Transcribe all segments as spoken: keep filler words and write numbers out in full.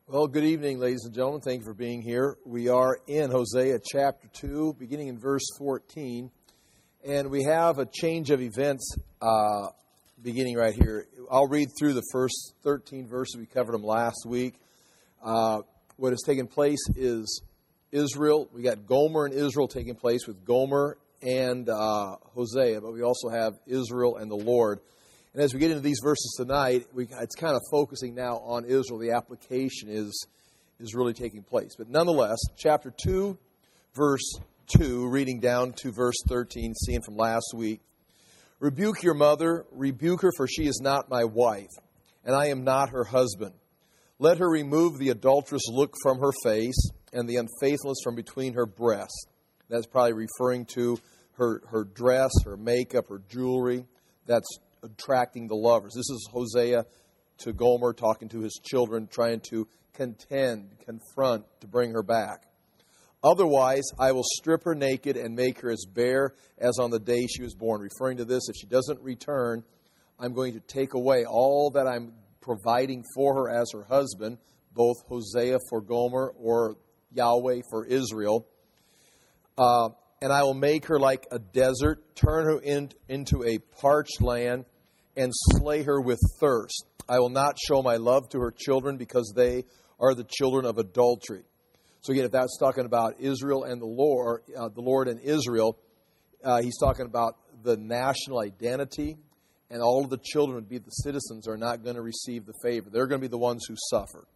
Well, good evening, ladies and gentlemen. Thank you for being here. We are in Hosea chapter two, beginning in verse fourteen. And we have a change of events uh, beginning right here. I'll read through the first thirteen verses. We covered them last week. Uh, what has taken place is Israel. We got Gomer and Israel taking place with Gomer and uh, Hosea. But we also have Israel and the Lord. And as we get into these verses tonight, we, it's kind of focusing now on Israel. The application is, is really taking place. But nonetheless, chapter two, verse two, reading down to verse thirteen, seeing from last week. Rebuke your mother, rebuke her, for she is not my wife, and I am not her husband. Let her remove the adulterous look from her face, and the unfaithfulness from between her breasts. That's probably referring to her, her dress, her makeup, her jewelry. That's attracting the lovers. This is Hosea to Gomer talking to his children, trying to contend, confront, to bring her back. Otherwise, I will strip her naked and make her as bare as on the day she was born. Referring to this, if she doesn't return, I'm going to take away all that I'm providing for her as her husband, both Hosea for Gomer or Yahweh for Israel. Uh, and I will make her like a desert, turn her in, into a parched land, and slay her with thirst. I will not show my love to her children because they are the children of adultery. So again, if that's talking about Israel and the Lord, uh, the Lord and Israel, uh, he's talking about the national identity, and all of the children would be the citizens are not going to receive the favor. They're going to be the ones who suffer.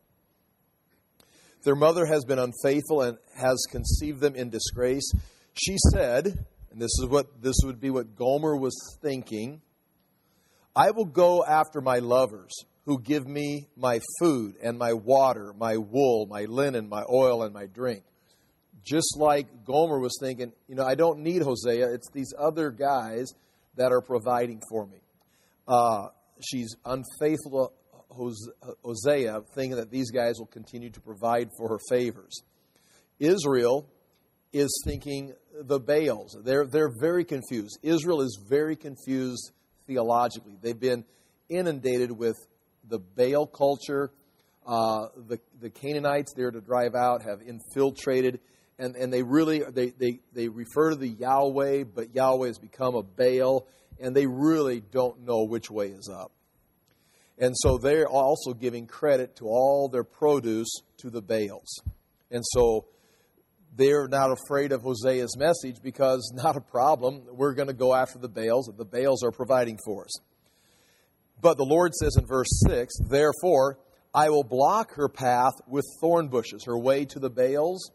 Their mother has been unfaithful and has conceived them in disgrace. She said, and this is what this would be what Gomer was thinking, I will go after my lovers who give me my food and my water, my wool, my linen, my oil, and my drink. Just like Gomer was thinking, you know, I don't need Hosea. It's these other guys that are providing for me. Uh, she's unfaithful to Hosea, thinking that these guys will continue to provide for her favors. Israel is thinking the Baals. They're, they're very confused. Israel is very confused theologically. They've been inundated with the Baal culture. Uh, the, the Canaanites there to drive out have infiltrated, and, and they really they, they, they refer to the Yahweh, but Yahweh has become a Baal, and they really don't know which way is up. And so they're also giving credit to all their produce to the Baals. And so they're not afraid of Hosea's message because not a problem. We're going to go after the Baals. The Baals are providing for us. But the Lord says in verse six, therefore, I will block her path with thorn bushes, her way to the Baals.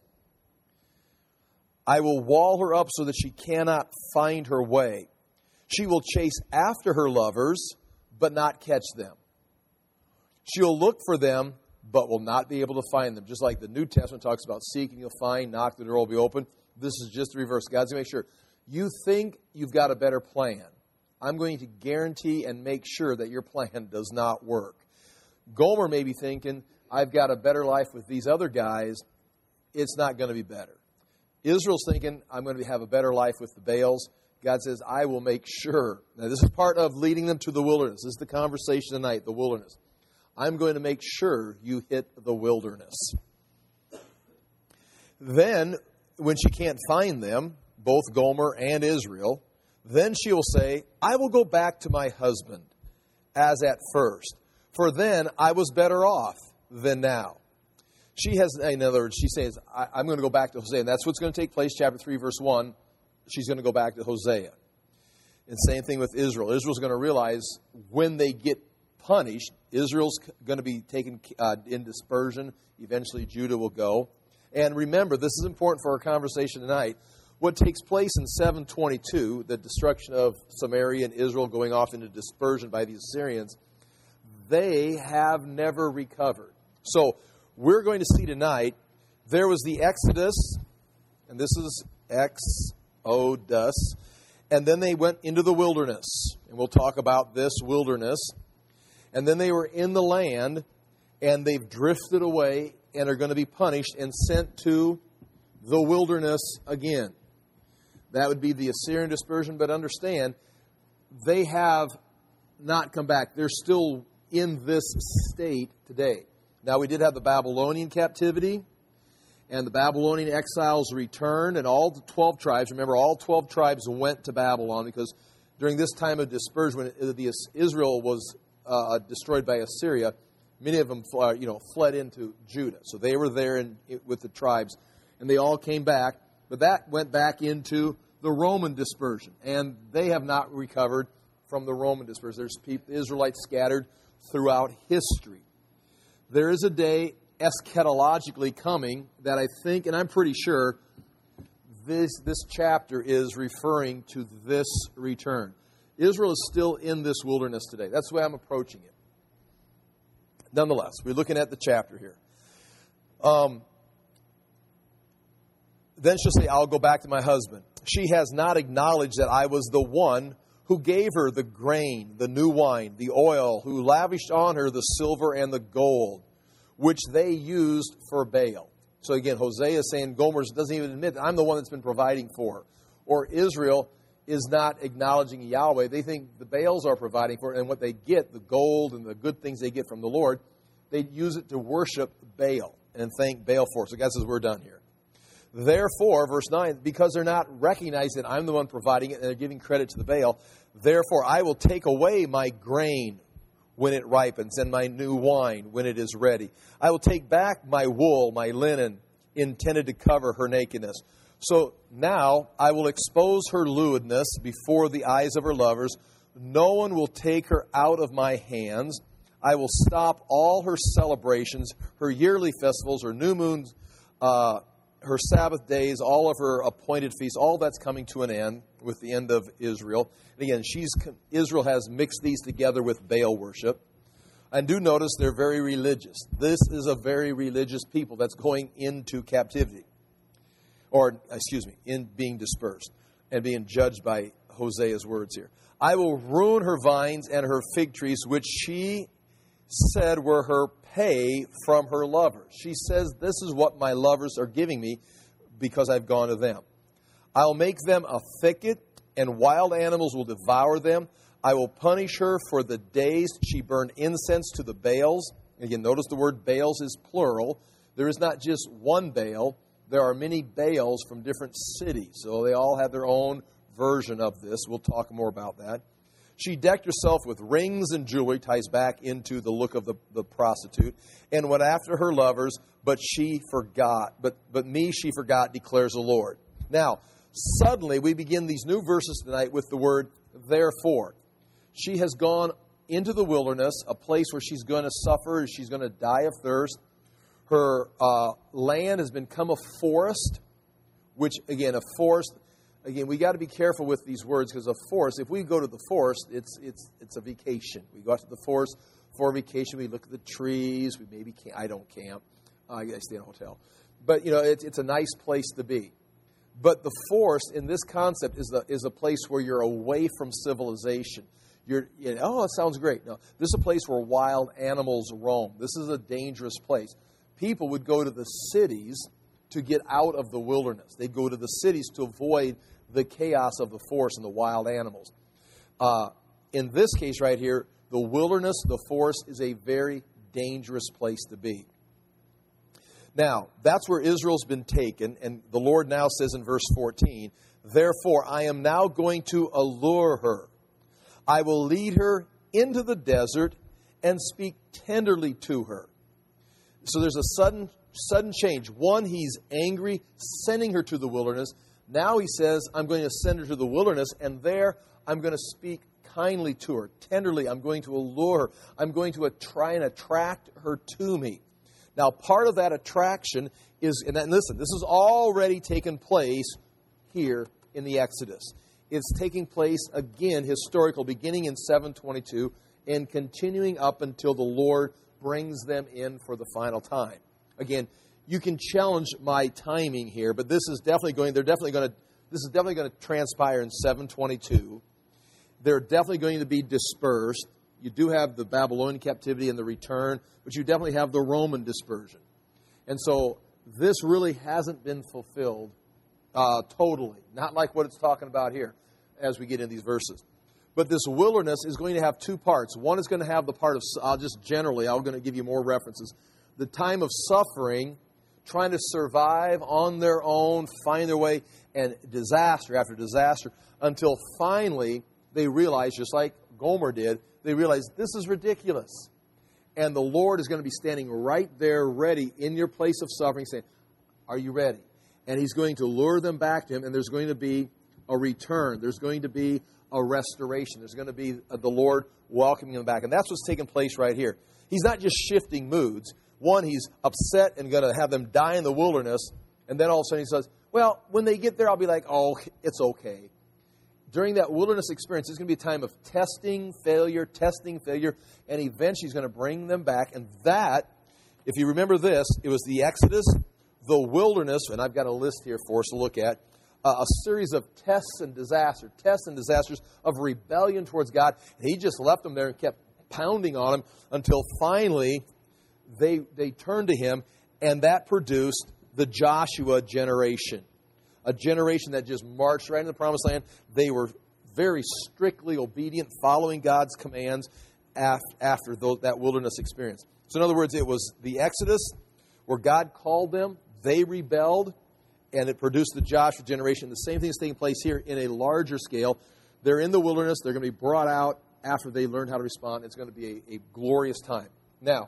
I will wall her up so that she cannot find her way. She will chase after her lovers, but not catch them. She will look for them, but will not be able to find them. Just like the New Testament talks about seeking, you'll find, knock, the door will be open. This is just the reverse. God's going to make sure. You think you've got a better plan. I'm going to guarantee and make sure that your plan does not work. Gomer may be thinking, I've got a better life with these other guys. It's not going to be better. Israel's thinking, I'm going to have a better life with the Baals. God says, I will make sure. Now, this is part of leading them to the wilderness. This is the conversation tonight, the wilderness. I'm going to make sure you hit the wilderness. Then, when she can't find them, both Gomer and Israel, then she will say, I will go back to my husband as at first, for then I was better off than now. She has, in other words, she says, I, I'm going to go back to Hosea. And that's what's going to take place, chapter three, verse one. She's going to go back to Hosea. And same thing with Israel. Israel's going to realize when they get punished, Israel's going to be taken uh, in dispersion. Eventually, Judah will go. And remember, this is important for our conversation tonight. What takes place in seven twenty-two, the destruction of Samaria and Israel going off into dispersion by the Assyrians, they have never recovered. So we're going to see tonight, there was the Exodus, and this is Exodus, and then they went into the wilderness. And we'll talk about this wilderness. And then they were in the land, and they've drifted away and are going to be punished and sent to the wilderness again. That would be the Assyrian dispersion, but understand, they have not come back. They're still in this state today. Now, we did have the Babylonian captivity, and the Babylonian exiles returned, and all the twelve tribes, remember, all twelve tribes went to Babylon, because during this time of dispersion, when the, Israel was uh, destroyed by Assyria, many of them uh, you know, fled into Judah. So they were there in, with the tribes, and they all came back. But that went back into the Roman dispersion, and they have not recovered from the Roman dispersion. There's people, Israelites scattered throughout history. There is a day eschatologically coming that I think, and I'm pretty sure, this, this chapter is referring to this return. Israel is still in this wilderness today. That's the way I'm approaching it. Nonetheless, we're looking at the chapter here. Um, then she'll say, I'll go back to my husband. She has not acknowledged that I was the one who gave her the grain, the new wine, the oil, who lavished on her the silver and the gold, which they used for Baal. So again, Hosea is saying, Gomer doesn't even admit that I'm the one that's been providing for her. Or Israel is not acknowledging Yahweh. They think the Baals are providing for it, and what they get, the gold and the good things they get from the Lord, they use it to worship Baal and thank Baal for it. So God says, we're done here. Therefore, verse nine, because they're not recognizing that I'm the one providing it and they're giving credit to the Baal, therefore I will take away my grain when it ripens and my new wine when it is ready. I will take back my wool, my linen, intended to cover her nakedness. So now I will expose her lewdness before the eyes of her lovers. No one will take her out of my hands. I will stop all her celebrations, her yearly festivals, her new moons, uh, her Sabbath days, all of her appointed feasts. All that's coming to an end with the end of Israel. And again, she's Israel has mixed these together with Baal worship. And do notice they're very religious. This is a very religious people that's going into captivity. Or, excuse me, in being dispersed and being judged by Hosea's words here. I will ruin her vines and her fig trees, which she said were her pay from her lovers. She says, this is what my lovers are giving me because I've gone to them. I'll make them a thicket, and wild animals will devour them. I will punish her for the days she burned incense to the Baals. Again, notice the word Baals is plural. There is not just one Baal. There are many Baals from different cities. So they all have their own version of this. We'll talk more about that. She decked herself with rings and jewelry, ties back into the look of the, the prostitute, and went after her lovers, but she forgot. But, but me she forgot, declares the Lord. Now, suddenly we begin these new verses tonight with the word therefore. She has gone into the wilderness, a place where she's going to suffer, she's going to die of thirst. Her uh, land has become a forest, which, again, a forest, again, we got to be careful with these words, because a forest, if we go to the forest, it's it's it's a vacation. We go out to the forest for a vacation, we look at the trees, we maybe camp. I don't camp, uh, I stay in a hotel. But, you know, it's, it's a nice place to be. But the forest, in this concept, is, the, is a place where you're away from civilization. You're, you know, oh, it sounds great. No, this is a place where wild animals roam. This is a dangerous place. People would go to the cities to get out of the wilderness. They'd go to the cities to avoid the chaos of the forest and the wild animals. Uh, in this case right here, the wilderness, the forest, is a very dangerous place to be. Now, that's where Israel's been taken, and the Lord now says in verse fourteen, therefore I am now going to allure her. I will lead her into the desert and speak tenderly to her. So there's a sudden sudden change. One, he's angry, sending her to the wilderness. Now he says, I'm going to send her to the wilderness, and there I'm going to speak kindly to her, tenderly. I'm going to allure her. I'm going to try and attract her to me. Now, part of that attraction is, and listen, this has already taken place here in the Exodus. It's taking place, again, historical, beginning in seven twenty-two and continuing up until the Lord brings them in for the final time. Again, you can challenge my timing here, but this is definitely going, they're definitely going to, this is definitely going to transpire in seven twenty-two. They're definitely going to be dispersed. You do have the Babylonian captivity and the return, but you definitely have the Roman dispersion. And so this really hasn't been fulfilled uh, totally, not like what it's talking about here as we get into these verses. But this wilderness is going to have two parts. One is going to have the part of, I'll just generally, I'm going to give you more references. the time of suffering, trying to survive on their own, find their way, and disaster after disaster, until finally they realize, just like Gomer did, they realize this is ridiculous. And the Lord is going to be standing right there ready in your place of suffering, saying, are you ready? And He's going to lure them back to Him, and there's going to be a return. There's going to be a restoration. There's going to be the Lord welcoming them back. And that's what's taking place right here. He's not just shifting moods. One, He's upset and going to have them die in the wilderness. And then all of a sudden He says, well, when they get there, I'll be like, oh, it's okay. During that wilderness experience, it's going to be a time of testing, failure, testing, failure, and eventually He's going to bring them back. And that, if you remember this, it was the Exodus, the wilderness, and I've got a list here for us to look at, uh, a series of tests and disasters, tests and disasters of rebellion towards God. And He just left them there and kept pounding on them until finally they, they turned to Him, and that produced the Joshua generation. A generation that just marched right into the promised land. They were very strictly obedient, following God's commands after that wilderness experience. So in other words, it was the Exodus where God called them, they rebelled, and it produced the Joshua generation. The same thing is taking place here in a larger scale. They're in the wilderness. They're going to be brought out after they learn how to respond. It's going to be a, a glorious time. Now,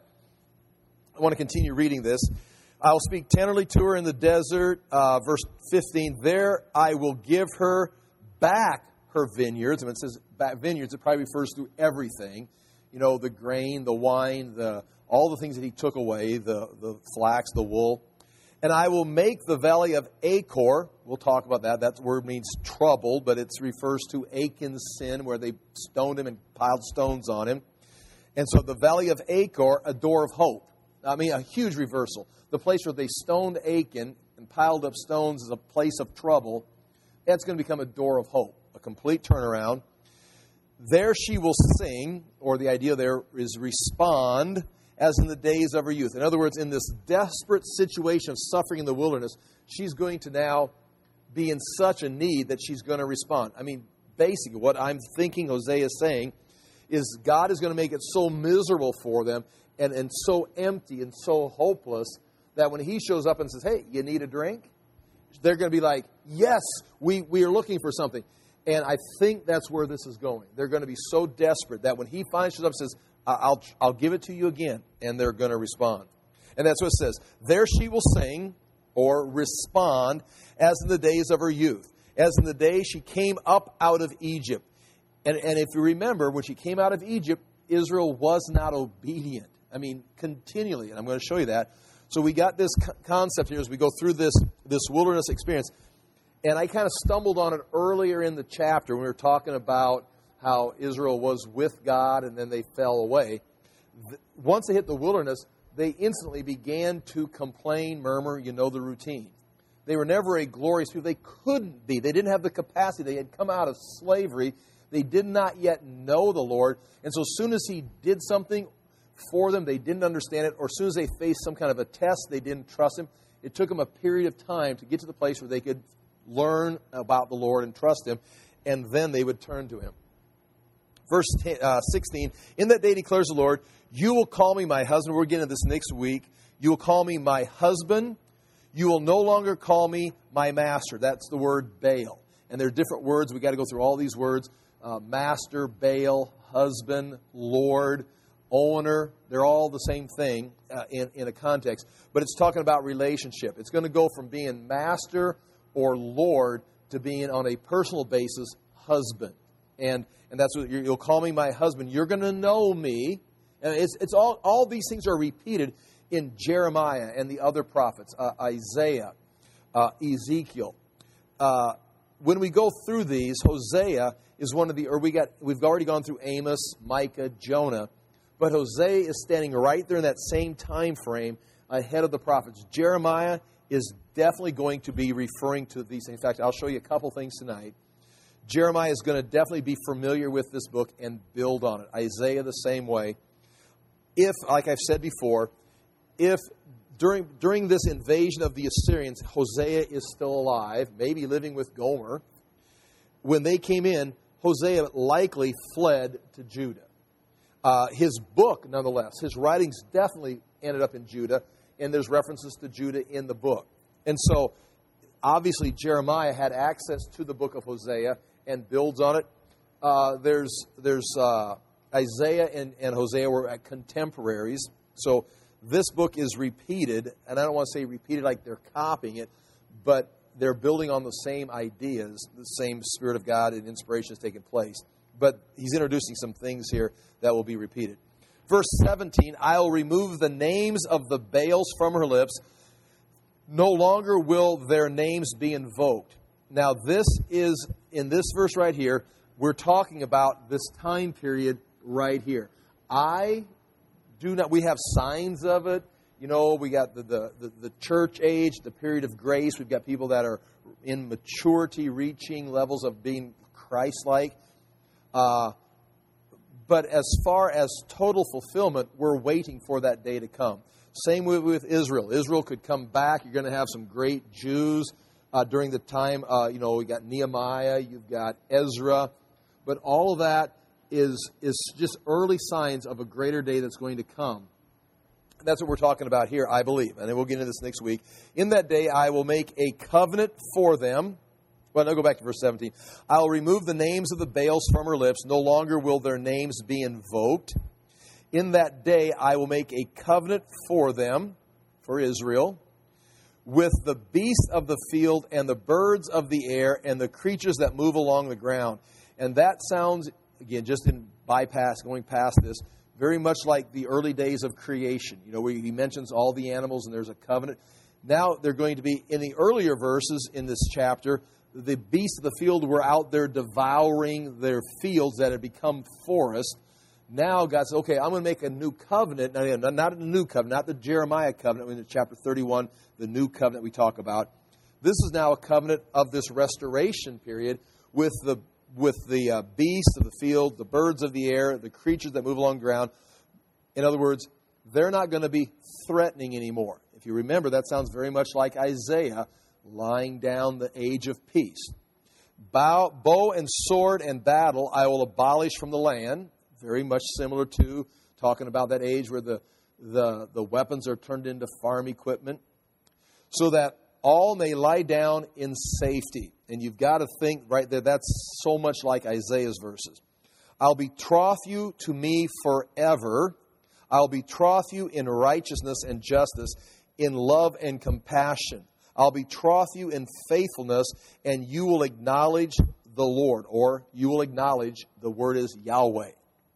I want to continue reading this. I'll speak tenderly to her in the desert, uh, verse fifteen. There I will give her back her vineyards. And when it says back vineyards, it probably refers to everything. You know, the grain, the wine, the all the things that He took away, the, the flax, the wool. And I will make the valley of Achor. We'll talk about that. That word means trouble, but it refers to Achan's sin, where they stoned him and piled stones on him. And so the valley of Achor, a door of hope. I mean, a huge reversal. The place where they stoned Achan and piled up stones is a place of trouble. That's going to become a door of hope, a complete turnaround. There she will sing, or the idea there is respond, as in the days of her youth. In other words, in this desperate situation of suffering in the wilderness, she's going to now be in such a need that she's going to respond. I mean, basically, what I'm thinking Hosea is saying is God is going to make it so miserable for them and, and so empty and so hopeless that when He shows up and says, hey, you need a drink? They're going to be like, yes, we, we are looking for something. And I think that's where this is going. They're going to be so desperate that when He finally shows up and says, I'll, I'll give it to you again, and they're going to respond. And that's what it says. There she will sing, or respond, as in the days of her youth, as in the day she came up out of Egypt. And, and if you remember, when she came out of Egypt, Israel was not obedient. I mean, continually, and I'm going to show you that. So we got this concept here as we go through this, this wilderness experience. And I kind of stumbled on it earlier in the chapter when we were talking about how Israel was with God and then they fell away. Once they hit the wilderness, they instantly began to complain, murmur, you know the routine. They were never a glorious people. They couldn't be. They didn't have the capacity. They had come out of slavery. They did not yet know the Lord. And so as soon as He did something for them, they didn't understand it. Or as soon as they faced some kind of a test, they didn't trust Him. It took them a period of time to get to the place where they could learn about the Lord and trust Him. And then they would turn to Him. Verse sixteen, in that day declares the Lord, you will call me my husband. We're getting to this next week. You will call me my husband. You will no longer call me my master. That's the word Baal. And there are different words. We've got to go through all these words. Uh, master, Baal, husband, Lord, owner. They're all the same thing uh, in, in a context. But it's talking about relationship. It's going to go from being master or Lord to being on a personal basis, husband. And and that's what you'll call me my husband. You're going to know me. And it's it's all all these things are repeated in Jeremiah and the other prophets, uh, Isaiah, uh, Ezekiel. Uh, when we go through these, Hosea is one of the, or we got we've already gone through Amos, Micah, Jonah, but Hosea is standing right there in that same time frame ahead of the prophets. Jeremiah is definitely going to be referring to these things. In fact, I'll show you a couple things tonight. Jeremiah is going to definitely be familiar with this book and build on it. Isaiah the same way. If, like I've said before, if during during this invasion of the Assyrians, Hosea is still alive, maybe living with Gomer, when they came in, Hosea likely fled to Judah. Uh, his book, nonetheless, his writings definitely ended up in Judah, and there's references to Judah in the book. And so, obviously, Jeremiah had access to the book of Hosea and builds on it. Uh, there's there's uh, Isaiah and, and Hosea were contemporaries, so this book is repeated, and I don't want to say repeated like they're copying it, but they're building on the same ideas, the same Spirit of God and inspiration is taking place. But he's introducing some things here that will be repeated. Verse seventeen, I will remove the names of the Baals from her lips. No longer will their names be invoked. Now this is, in this verse right here, we're talking about this time period right here. I do not, we have signs of it. You know, we got the, the, the, the church age, the period of grace. We've got people that are in maturity, reaching levels of being Christ-like. Uh, but as far as total fulfillment, we're waiting for that day to come. Same with, with Israel. Israel could come back. You're going to have some great Jews uh, during the time. Uh, you know, we got Nehemiah, you've got Ezra. But all of that is, is just early signs of a greater day that's going to come. That's what we're talking about here, I believe. And then we'll get into this next week. In that day, I will make a covenant for them. Well, now go back to verse seventeen. I will remove the names of the Baals from her lips. No longer will their names be invoked. In that day, I will make a covenant for them, for Israel, with the beasts of the field and the birds of the air and the creatures that move along the ground. And that sounds, again, just in bypass, going past this, very much like the early days of creation. You know, where he mentions all the animals and there's a covenant. Now they're going to be, in the earlier verses in this chapter, the beasts of the field were out there devouring their fields that had become forest. Now God says, okay, I'm going to make a new covenant. Now, not a new covenant, not the Jeremiah covenant in chapter thirty-one, the new covenant we talk about. This is now a covenant of this restoration period with the with the uh, beasts of the field, the birds of the air, the creatures that move along the ground. In other words, they're not going to be threatening anymore. If you remember, that sounds very much like Isaiah lying down the age of peace. Bow, bow and sword and battle I will abolish from the land. Very much similar to talking about that age where the, the, the weapons are turned into farm equipment. So that all may lie down in safety. And you've got to think right there, that's so much like Isaiah's verses. I'll betroth you to me forever. I'll betroth you in righteousness and justice, in love and compassion. I'll betroth you in faithfulness, and you will acknowledge the Lord, or you will acknowledge, the word is Yahweh.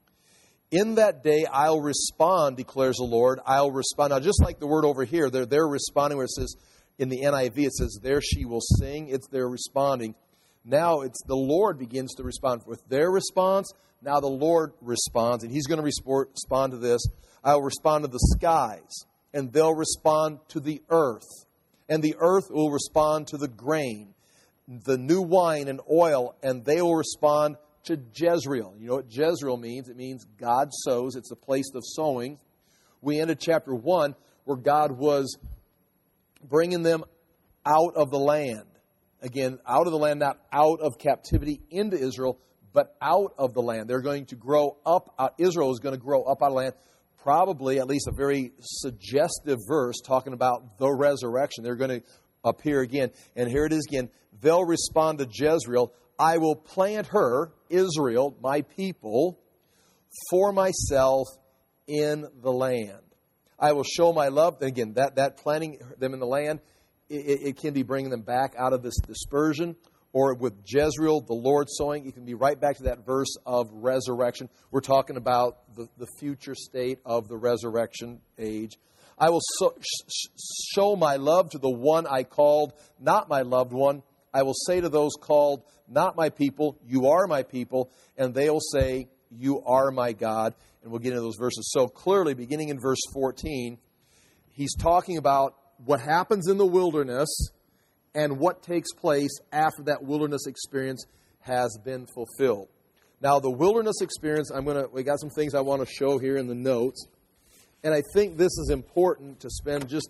In that day, I'll respond, declares the Lord. I'll respond. Now, just like the word over here, they're, they're responding where it says, in the N I V, it says, there she will sing. It's they're responding. Now, it's the Lord begins to respond. With their response, now the Lord responds, and he's going to respond to this. I'll respond to the skies, and they'll respond to the earth. And the earth will respond to the grain, the new wine and oil, and they will respond to Jezreel. You know what Jezreel means? It means God sows. It's a place of sowing. We ended chapter one where God was bringing them out of the land. Again, out of the land, not out of captivity into Israel, but out of the land. They're going to grow up. Uh, Israel is going to grow up out of the land. Probably at least a very suggestive verse talking about the resurrection. They're going to appear again. And here it is again. They'll respond to Jezreel. I will plant her, Israel, my people, for myself in the land. I will show my love. And again, that, that planting them in the land, it, it can be bringing them back out of this dispersion. Or with Jezreel, the Lord sowing, you can be right back to that verse of resurrection. We're talking about the, the future state of the resurrection age. I will so, sh- show my love to the one I called, not my loved one. I will say to those called, not my people, you are my people. And they will say, you are my God. And we'll get into those verses. So clearly, beginning in verse fourteen, he's talking about what happens in the wilderness and what takes place after that wilderness experience has been fulfilled. Now, the wilderness experience, I'm gonna. We got some things I want to show here in the notes, and I think this is important to spend just,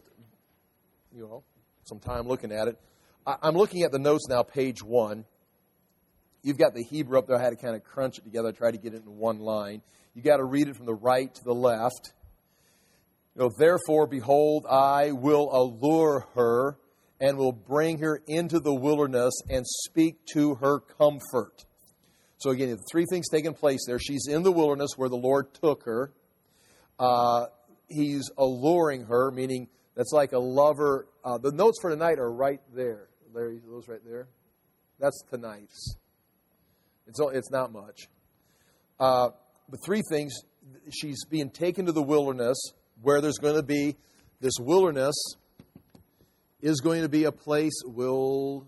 you know, some time looking at it. I'm looking at the notes now, page one. You've got the Hebrew up there. I had to kind of crunch it together. I tried to get it in one line. You got to read it from the right to the left. You know, therefore, behold, I will allure her and will bring her into the wilderness and speak to her comfort. So again, three things taking place there. She's in the wilderness where the Lord took her. Uh, he's alluring her, meaning that's like a lover. Uh, the notes for tonight are right there. Larry, those right there. That's tonight's. It's, it's not much. Uh, but three things. She's being taken to the wilderness where there's going to be, this wilderness is going to be a place, wilderness,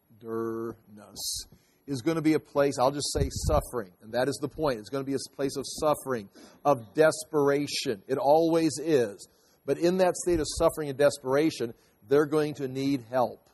is going to be a place, I'll just say suffering. And that is the point. It's going to be a place of suffering, of desperation. It always is. But in that state of suffering and desperation, they're going to need help.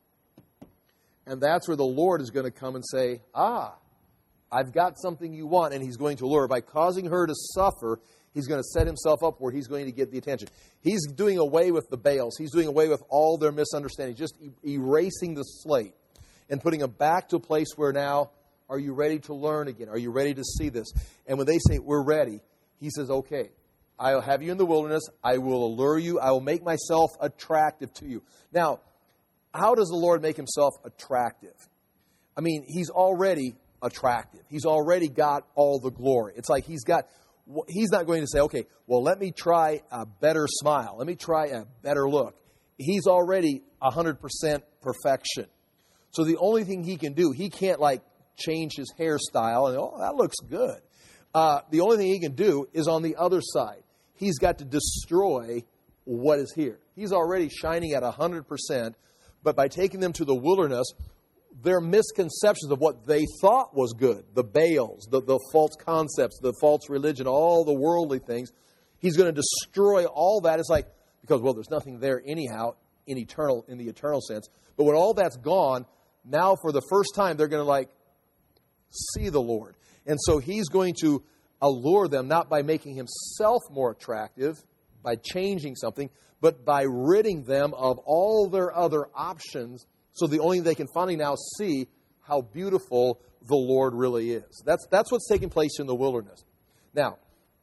And that's where the Lord is going to come and say, ah, I've got something you want. And He's going to lure her. By causing her to suffer, He's going to set Himself up where He's going to get the attention. He's doing away with the Baals. He's doing away with all their misunderstandings, just e- erasing the slate and putting them back to a place where now, are you ready to learn again? Are you ready to see this? And when they say, we're ready, He says, okay, I'll have you in the wilderness. I will allure you. I will make myself attractive to you. Now, how does the Lord make Himself attractive? I mean, He's already attractive. He's already got all the glory. It's like He's got, He's not going to say, okay, well, let me try a better smile. Let me try a better look. He's already one hundred percent perfection. So the only thing He can do, He can't like change His hairstyle and, oh, that looks good. Uh, the only thing He can do is on the other side. He's got to destroy what is here. He's already shining at one hundred percent, but by taking them to the wilderness, their misconceptions of what they thought was good, the Baals, the, the false concepts, the false religion, all the worldly things, He's going to destroy all that. It's like, because, well, there's nothing there anyhow in eternal, in the eternal sense. But when all that's gone, now for the first time, they're going to like see the Lord. And so He's going to allure them, not by making Himself more attractive, by changing something, but by ridding them of all their other options, so the only thing they can finally now see how beautiful the Lord really is. That's, that's what's taking place in the wilderness. Now,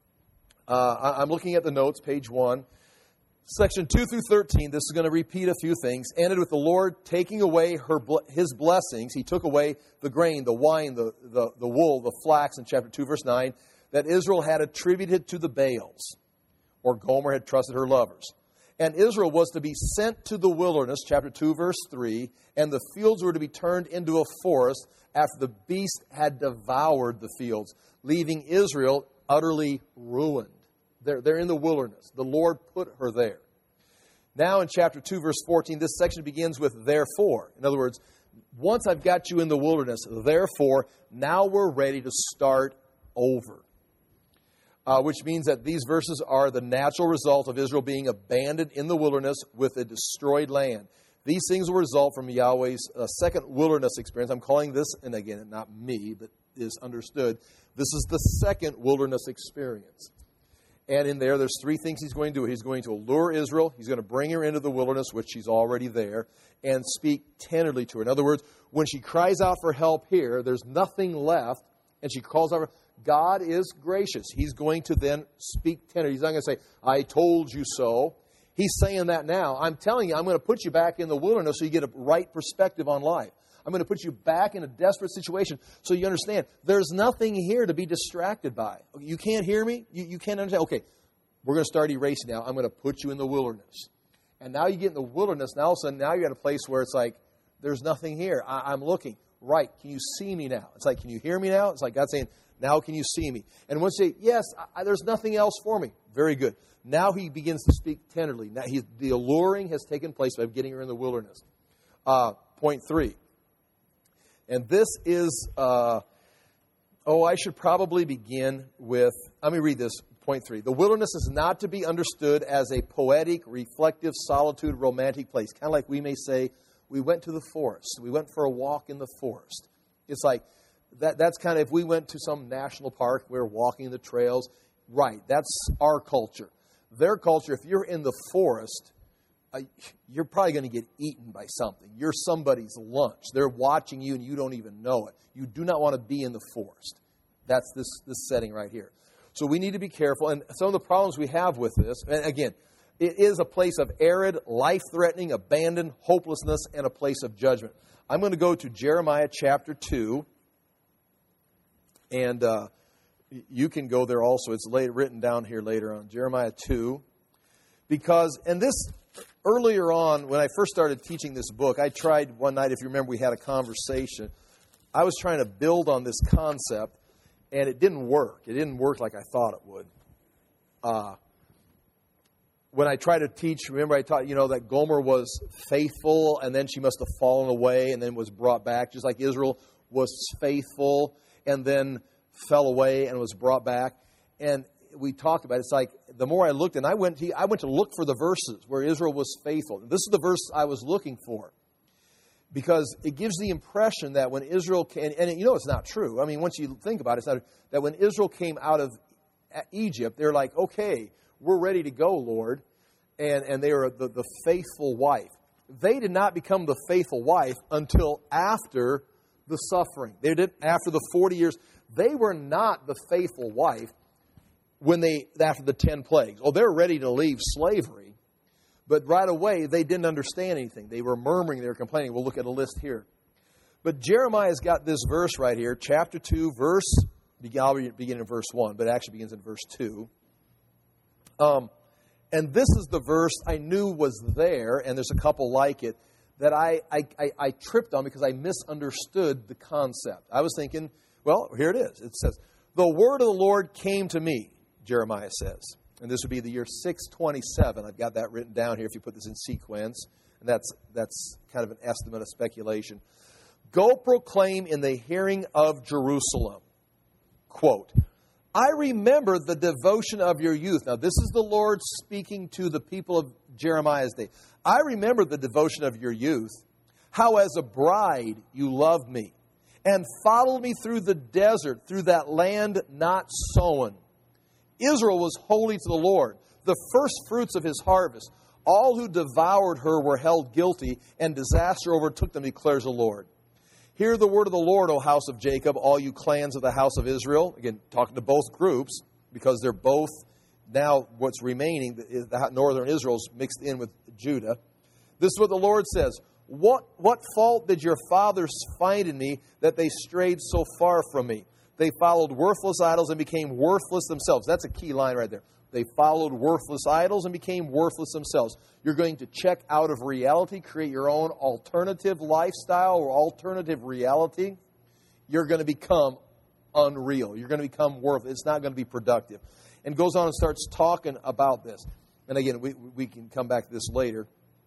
uh, I'm looking at the notes, page one. Section two through thirteen, this is going to repeat a few things. Ended with the Lord taking away her His blessings. He took away the grain, the wine, the, the, the wool, the flax in chapter two, verse nine, that Israel had attributed to the Baals, or Gomer had trusted her lovers. And Israel was to be sent to the wilderness, chapter two, verse three, and the fields were to be turned into a forest after the beast had devoured the fields, leaving Israel utterly ruined. They're, they're in the wilderness. The Lord put her there. Now in chapter two, verse fourteen, this section begins with therefore. In other words, once I've got you in the wilderness, therefore, now we're ready to start over. Uh, which means that these verses are the natural result of Israel being abandoned in the wilderness with a destroyed land. These things will result from Yahweh's uh, second wilderness experience. I'm calling this, and again, not me, but is understood. This is the second wilderness experience. And in there, there's three things He's going to do. He's going to allure Israel. He's going to bring her into the wilderness, which she's already there, and speak tenderly to her. In other words, when she cries out for help here, there's nothing left, and she calls out, God is gracious. He's going to then speak tenderly. He's not going to say, I told you so. He's saying that now. I'm telling you, I'm going to put you back in the wilderness so you get a right perspective on life. I'm going to put you back in a desperate situation so you understand there's nothing here to be distracted by. You can't hear me? You, you can't understand? Okay, we're going to start erasing now. I'm going to put you in the wilderness. And now you get in the wilderness, and all of a sudden now you're at a place where it's like, there's nothing here. I, I'm looking. Right, can you see me now? It's like, can you hear me now? It's like God saying, now can you see me? And once you say, yes, I, there's nothing else for me. Very good. Now He begins to speak tenderly. Now he, the alluring has taken place by getting her in the wilderness. Uh, point three. And this is, uh, oh, I should probably begin with, let me read this, point three. The wilderness is not to be understood as a poetic, reflective, solitude, romantic place. Kind of like we may say, we went to the forest. We went for a walk in the forest. It's like, that. that's kind of, if we went to some national park, we were walking the trails. Right, that's our culture. Their culture, if you're in the forest, Uh, you're probably going to get eaten by something. You're somebody's lunch. They're watching you and you don't even know it. You do not want to be in the forest. That's this, this setting right here. So we need to be careful. And some of the problems we have with this, and again, it is a place of arid, life-threatening, abandon, hopelessness, and a place of judgment. I'm going to go to Jeremiah chapter two, and uh, you can go there also. It's late, written down here later on, Jeremiah two. Because, and this, earlier on, when I first started teaching this book, I tried one night, if you remember, we had a conversation. I was trying to build on this concept, and it didn't work. It didn't work like I thought it would. Uh, when I tried to teach, remember I taught, you know, that Gomer was faithful, and then she must have fallen away, and then was brought back, just like Israel was faithful, and then fell away and was brought back. And we talked about it. It's like, the more I looked, and I went to, I went to look for the verses where Israel was faithful. This is the verse I was looking for. Because it gives the impression that when Israel came, and you know it's not true. I mean, once you think about it, it's not, that when Israel came out of Egypt, they're like, okay, we're ready to go, Lord. And, and they were the, the faithful wife. They did not become the faithful wife until after the suffering. They did after the forty years. They were not the faithful wife when they, after the ten plagues. Oh, they're ready to leave slavery. But right away, they didn't understand anything. They were murmuring, they were complaining. We'll look at a list here. But Jeremiah's got this verse right here, chapter two, verse, I'll begin in verse one, but it actually begins in verse two. Um, and this is the verse I knew was there, and there's a couple like it, that I, I, I, I tripped on because I misunderstood the concept. I was thinking, well, here it is. It says, the word of the Lord came to me, Jeremiah says. And this would be the year six twenty-seven. I've got that written down here if you put this in sequence. And that's that's kind of an estimate, a speculation. Go proclaim in the hearing of Jerusalem. Quote, I remember the devotion of your youth. Now, this is the Lord speaking to the people of Jeremiah's day. I remember the devotion of your youth, how as a bride you loved me, and followed me through the desert, through that land not sown. Israel was holy to the Lord, the first fruits of his harvest. All who devoured her were held guilty, and disaster overtook them, declares the Lord. Hear the word of the Lord, O house of Jacob, all you clans of the house of Israel. Again, talking to both groups, because they're both now what's remaining, the northern Israel's mixed in with Judah. This is what the Lord says. What, what fault did your fathers find in me that they strayed so far from me? They followed worthless idols and became worthless themselves. That's a key line right there. They followed worthless idols and became worthless themselves. You're going to check out of reality, create your own alternative lifestyle or alternative reality. You're going to become unreal. You're going to become worthless. It's not going to be productive. And goes on and starts talking about this. And again, we, we can come back to this later.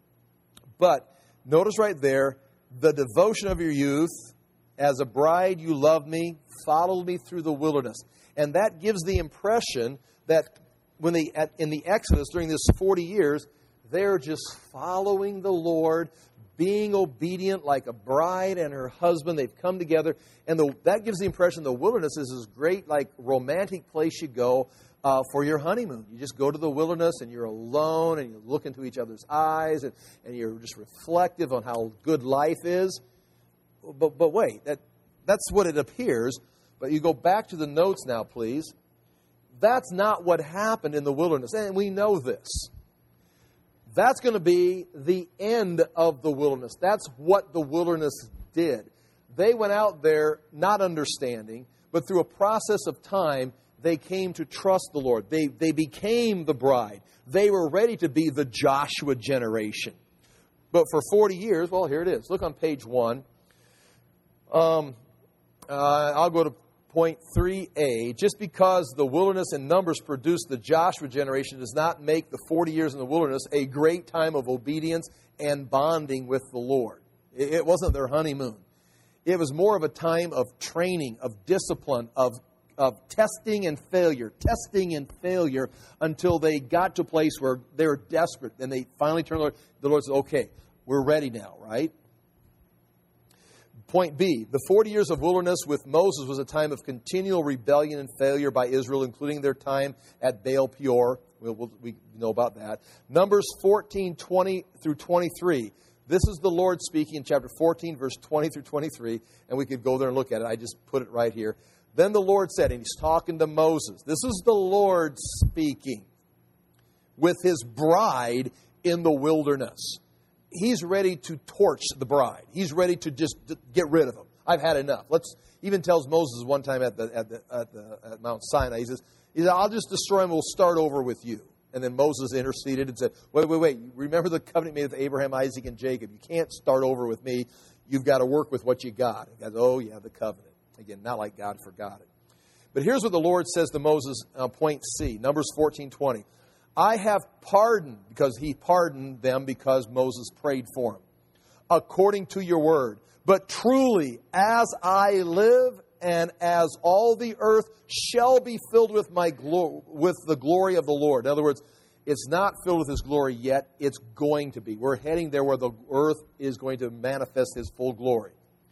But notice right there, the devotion of your youth, as a bride you loved me, followed me through the wilderness. And that gives the impression that when they, at, in the Exodus, during this forty years, they're just following the Lord, being obedient like a bride and her husband. They've come together. And the, that gives the impression the wilderness is this great, like, romantic place you go uh, for your honeymoon. You just go to the wilderness and you're alone and you look into each other's eyes and, and you're just reflective on how good life is. But, but wait, that, that's what it appears. But you go back to the notes now, please. That's not what happened in the wilderness. And we know this. That's going to be the end of the wilderness. That's what the wilderness did. They went out there not understanding, but through a process of time, they came to trust the Lord. They, they became the bride. They were ready to be the Joshua generation. But for forty years, well, here it is. Look on page one. Um, uh, I'll go to point three A. Just because the wilderness and Numbers produced the Joshua generation does not make the forty years in the wilderness a great time of obedience and bonding with the Lord. It wasn't their honeymoon. It was more of a time of training, of discipline, of, of testing and failure, testing and failure until they got to a place where they were desperate. And they finally turned to the Lord. The Lord said, okay, we're ready now, right? Point B, the forty years of wilderness with Moses was a time of continual rebellion and failure by Israel, including their time at Baal Peor. We'll, we'll, we know about that. Numbers fourteen, twenty through twenty-three. This is the Lord speaking in chapter fourteen, verse twenty through twenty-three. And we could go there and look at it. I just put it right here. Then the Lord said, and he's talking to Moses. This is the Lord speaking with his bride in the wilderness. He's ready to torch the bride. He's ready to just get rid of him. I've had enough. Let's even tells Moses one time at the at the at, the, at Mount Sinai. He says, he said, "I'll just destroy him. We'll start over with you." And then Moses interceded and said, "Wait, wait, wait! Remember the covenant made with Abraham, Isaac, and Jacob. You can't start over with me. You've got to work with what you got." And God goes, "Oh yeah, the covenant." Again, not like God forgot it. But here's what the Lord says to Moses, uh, point C, Numbers fourteen twenty. "I have pardoned," because he pardoned them because Moses prayed for him, "according to your word. But truly, as I live and as all the earth shall be filled with my glo- with the glory of the Lord." In other words, it's not filled with his glory yet. It's going to be. We're heading there where the earth is going to manifest his full glory.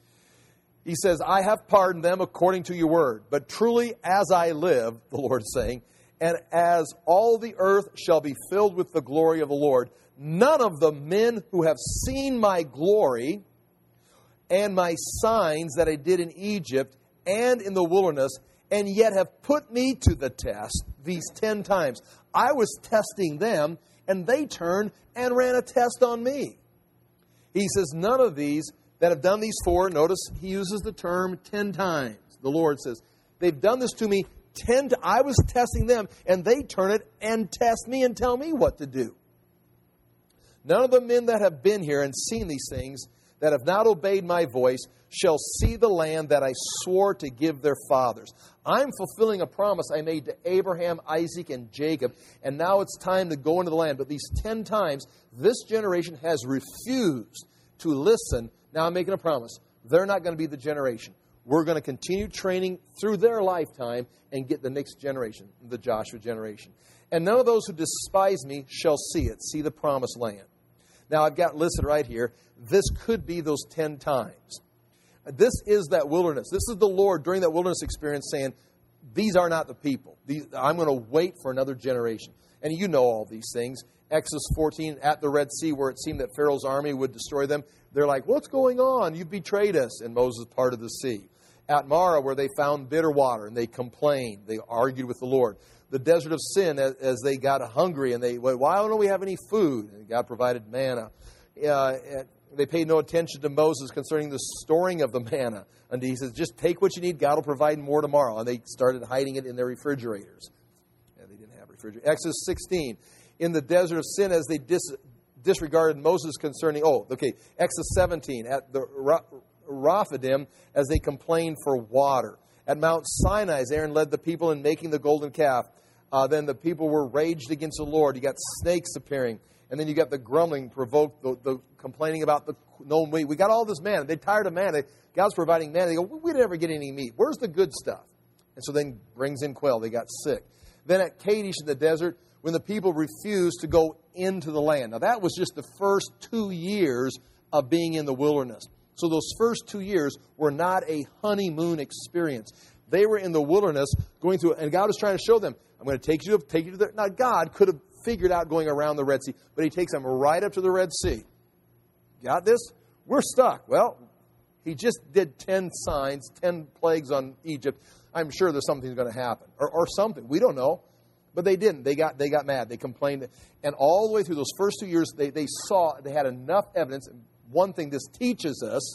He says, "I have pardoned them according to your word. But truly, as I live," the Lord is saying, "and as all the earth shall be filled with the glory of the Lord, none of the men who have seen my glory and my signs that I did in Egypt and in the wilderness, and yet have put me to the test these ten times. I was testing them, and they turned and ran a test on me." He says, none of these that have done these four, notice he uses the term ten times. The Lord says, they've done this to me ten times. I was testing them, and they turn it and test me and tell me what to do. None of the men that have been here and seen these things, that have not obeyed my voice, shall see the land that I swore to give their fathers. I'm fulfilling a promise I made to Abraham, Isaac, and Jacob, and now it's time to go into the land. But these ten times, this generation has refused to listen. Now I'm making a promise. They're not going to be the generation. We're going to continue training through their lifetime and get the next generation, the Joshua generation. "And none of those who despise me shall see it," see the promised land. Now, I've got listed right here, this could be those ten times. This is that wilderness. This is the Lord during that wilderness experience saying, these are not the people. These, I'm going to wait for another generation. And you know all these things. Exodus fourteen, at the Red Sea, where it seemed that Pharaoh's army would destroy them. They're like, "What's going on? You betrayed us." And Moses parted the sea. At Marah, where they found bitter water, and they complained. They argued with the Lord. The desert of Sin, as, as they got hungry, and they went, "Why don't we have any food?" And God provided manna. Uh, they paid no attention to Moses concerning the storing of the manna. And he says, "Just take what you need. God will provide more tomorrow." And they started hiding it in their refrigerators. Yeah, they didn't have refrigerators. Exodus sixteen, in the desert of Sin, as they dis- disregarded Moses concerning, oh, okay, Exodus seventeen, at the Rephidim, as they complained for water. At Mount Sinai, as Aaron led the people in making the golden calf, uh, then the people were raged against the Lord. You got snakes appearing. And then you got the grumbling, provoked, the, the complaining about the, no, we, we got all this manna. They're tired of manna. God's providing manna. They go, we never get any meat. Where's the good stuff? And so then brings in quail. They got sick. Then at Kadesh in the desert, when the people refused to go into the land. Now that was just the first two years of being in the wilderness. So those first two years were not a honeymoon experience. They were in the wilderness going through, and God was trying to show them, I'm going to take you to, take you to the, now God could have figured out going around the Red Sea, but he takes them right up to the Red Sea. Got this? We're stuck. Well, he just did ten signs, ten plagues on Egypt. I'm sure there's something going to happen, or, or something. We don't know. But they didn't. They got they got mad. They complained. And all the way through those first two years, they, they saw, they had enough evidence. One thing this teaches us,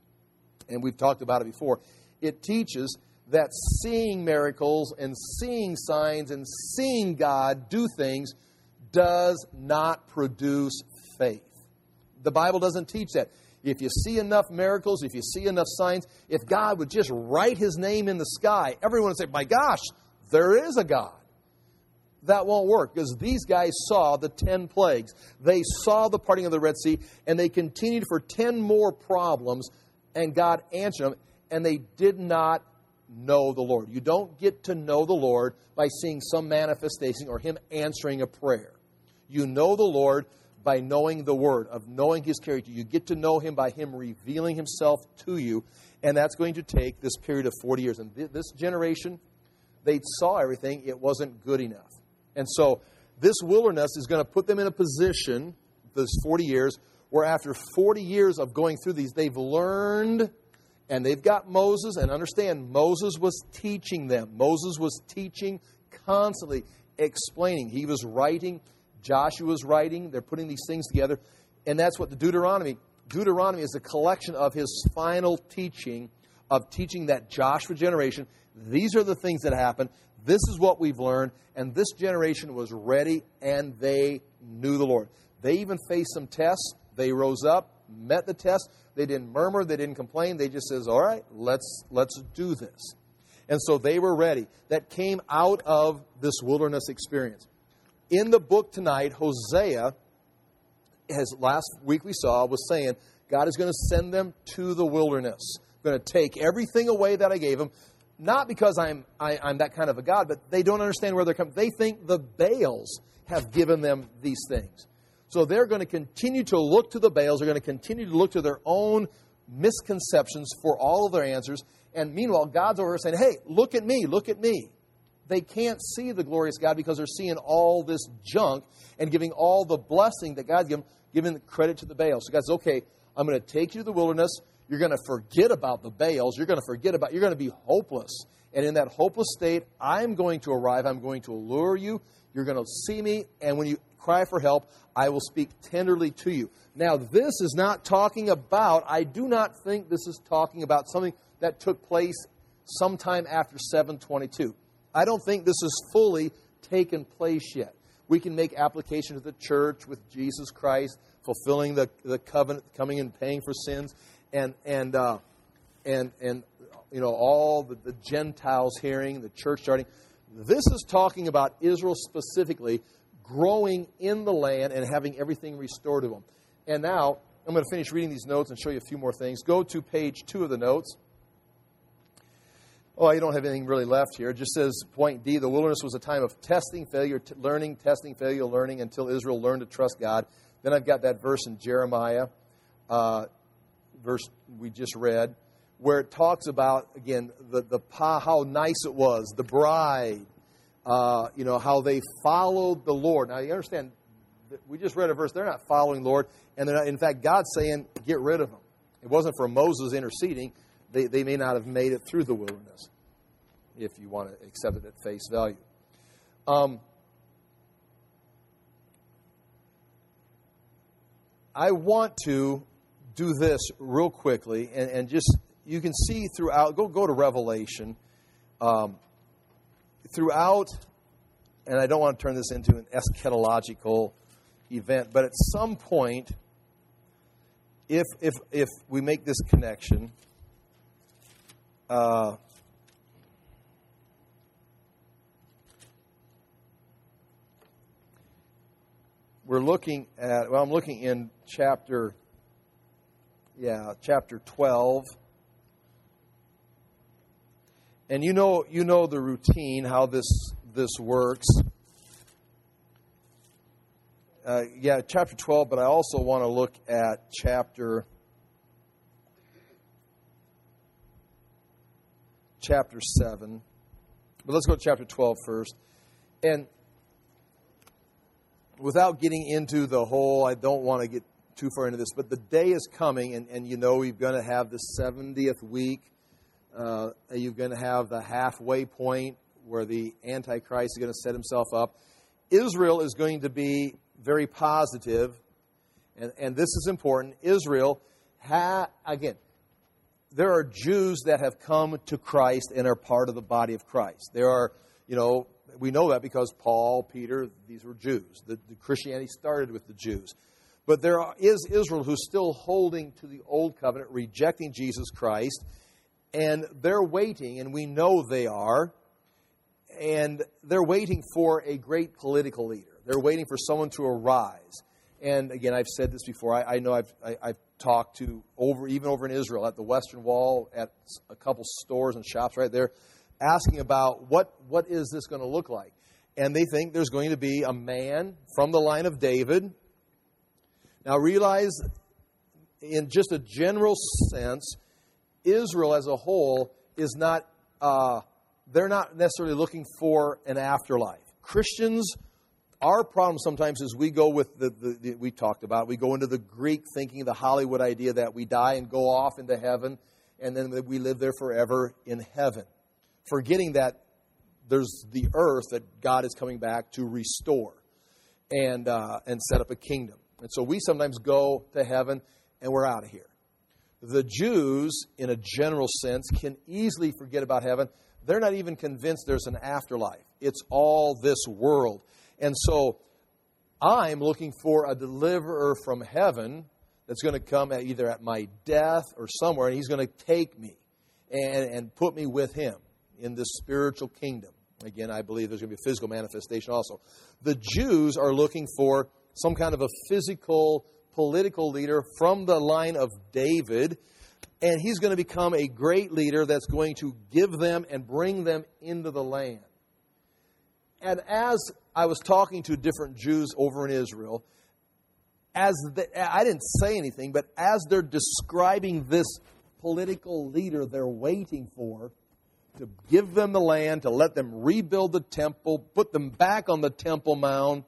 and we've talked about it before, it teaches that seeing miracles and seeing signs and seeing God do things does not produce faith. The Bible doesn't teach that. If you see enough miracles, if you see enough signs, if God would just write his name in the sky, everyone would say, my gosh, there is a God. That won't work, because these guys saw the ten plagues. They saw the parting of the Red Sea, and they continued for ten more problems, and God answered them, and they did not know the Lord. You don't get to know the Lord by seeing some manifestation or him answering a prayer. You know the Lord by knowing the Word, of knowing his character. You get to know him by him revealing himself to you, and that's going to take this period of forty years. And th- this generation, they saw everything. It wasn't good enough. And so this wilderness is going to put them in a position, this forty years, where after forty years of going through these, they've learned And they've got Moses, and understand, Moses was teaching them. Moses was teaching constantly, explaining. He was writing, Joshua was writing, they're putting these things together. And that's what the Deuteronomy, Deuteronomy is a collection of his final teaching, of teaching that Joshua generation. These are the things that happened. This is what we've learned. And this generation was ready, and they knew the Lord. They even faced some tests. They rose up, met the test. They didn't murmur. They didn't complain. They just says, all right, let's let's do this. And so they were ready. That came out of this wilderness experience. In the book tonight, Hosea, as last week we saw, was saying, God is going to send them to the wilderness. I'm going to take everything away that I gave them. Not because I'm I, I'm that kind of a God, but they don't understand where they're coming. They think the Baals have given them these things. So they're going to continue to look to the Baals. They're going to continue to look to their own misconceptions for all of their answers. And meanwhile, God's over saying, hey, look at me, look at me. They can't see the glorious God because they're seeing all this junk and giving all the blessing that God's given, giving credit to the Baals. So God says, okay, I'm going to take you to the wilderness. You're going to forget about the Baals. You're going to forget about, you're going to be hopeless. And in that hopeless state, I'm going to arrive. I'm going to allure you. You're going to see me. And when you cry for help, I will speak tenderly to you. Now, this is not talking about, I do not think this is talking about something that took place sometime after seven twenty-two. I don't think this is fully taken place yet. We can make application to the church with Jesus Christ, fulfilling the, the covenant, coming and paying for sins, and and uh, and and you know all the, the Gentiles hearing, the church starting. This is talking about Israel specifically growing in the land and having everything restored to them. And now I'm going to finish reading these notes and show you a few more things. Go to page two of the notes. Oh, you don't have anything really left here. It just says, point D, the wilderness was a time of testing, failure, t- learning, testing, failure, learning, until Israel learned to trust God. Then I've got that verse in Jeremiah, uh, verse we just read, where it talks about, again, the, the how nice it was, the bride, uh, you know, how they followed the Lord. Now, you understand, we just read a verse, they're not following the Lord, and they're not, in fact, God's saying, get rid of them. It wasn't for Moses interceding. They, they may not have made it through the wilderness, if you want to accept it at face value. Um, I want to do this real quickly, and, and just, you can see throughout, go, go to Revelation, um, throughout, and I don't want to turn this into an eschatological event, but at some point, if if if we make this connection, Uh, we're looking at, well, I'm looking in chapter, yeah, chapter twelve. And you know, you know the routine, how this this works. Uh, yeah, chapter twelve, but I also want to look at chapter chapter seven. But let's go to chapter twelve first. And without getting into the whole, I don't want to get too far into this, but the day is coming, and, and you know we're going to have the seventieth week. Uh, you're going to have the halfway point where the Antichrist is going to set himself up. Israel is going to be very positive, and, and this is important. Israel, ha, again, there are Jews that have come to Christ and are part of the body of Christ. There are, you know, we know that because Paul, Peter, these were Jews. The, the Christianity started with the Jews. But there is Israel who's still holding to the old covenant, rejecting Jesus Christ. And they're waiting, and we know they are, and they're waiting for a great political leader. They're waiting for someone to arise. And again, I've said this before. I, I know I've, I, I've talked to, over even over in Israel, at the Western Wall, at a couple stores and shops right there, asking about what, what is this going to look like. And they think there's going to be a man from the line of David. Now realize, in just a general sense, Israel as a whole is not, uh, they're not necessarily looking for an afterlife. Christians, our problem sometimes is we go with the, the, the, we talked about, we go into the Greek thinking, the Hollywood idea that we die and go off into heaven and then we live there forever in heaven, forgetting that there's the earth that God is coming back to restore and uh, and set up a kingdom. And so we sometimes go to heaven and we're out of here. The Jews, in a general sense, can easily forget about heaven. They're not even convinced there's an afterlife. It's all this world. And so I'm looking for a deliverer from heaven that's going to come at either at my death or somewhere, and he's going to take me and, and put me with him in this spiritual kingdom. Again, I believe there's going to be a physical manifestation also. The Jews are looking for some kind of a physical, political leader from the line of David, and he's going to become a great leader that's going to give them and bring them into the land. And as I was talking to different Jews over in Israel, as the, I didn't say anything, but as they're describing this political leader they're waiting for, to give them the land, to let them rebuild the temple, put them back on the Temple Mount.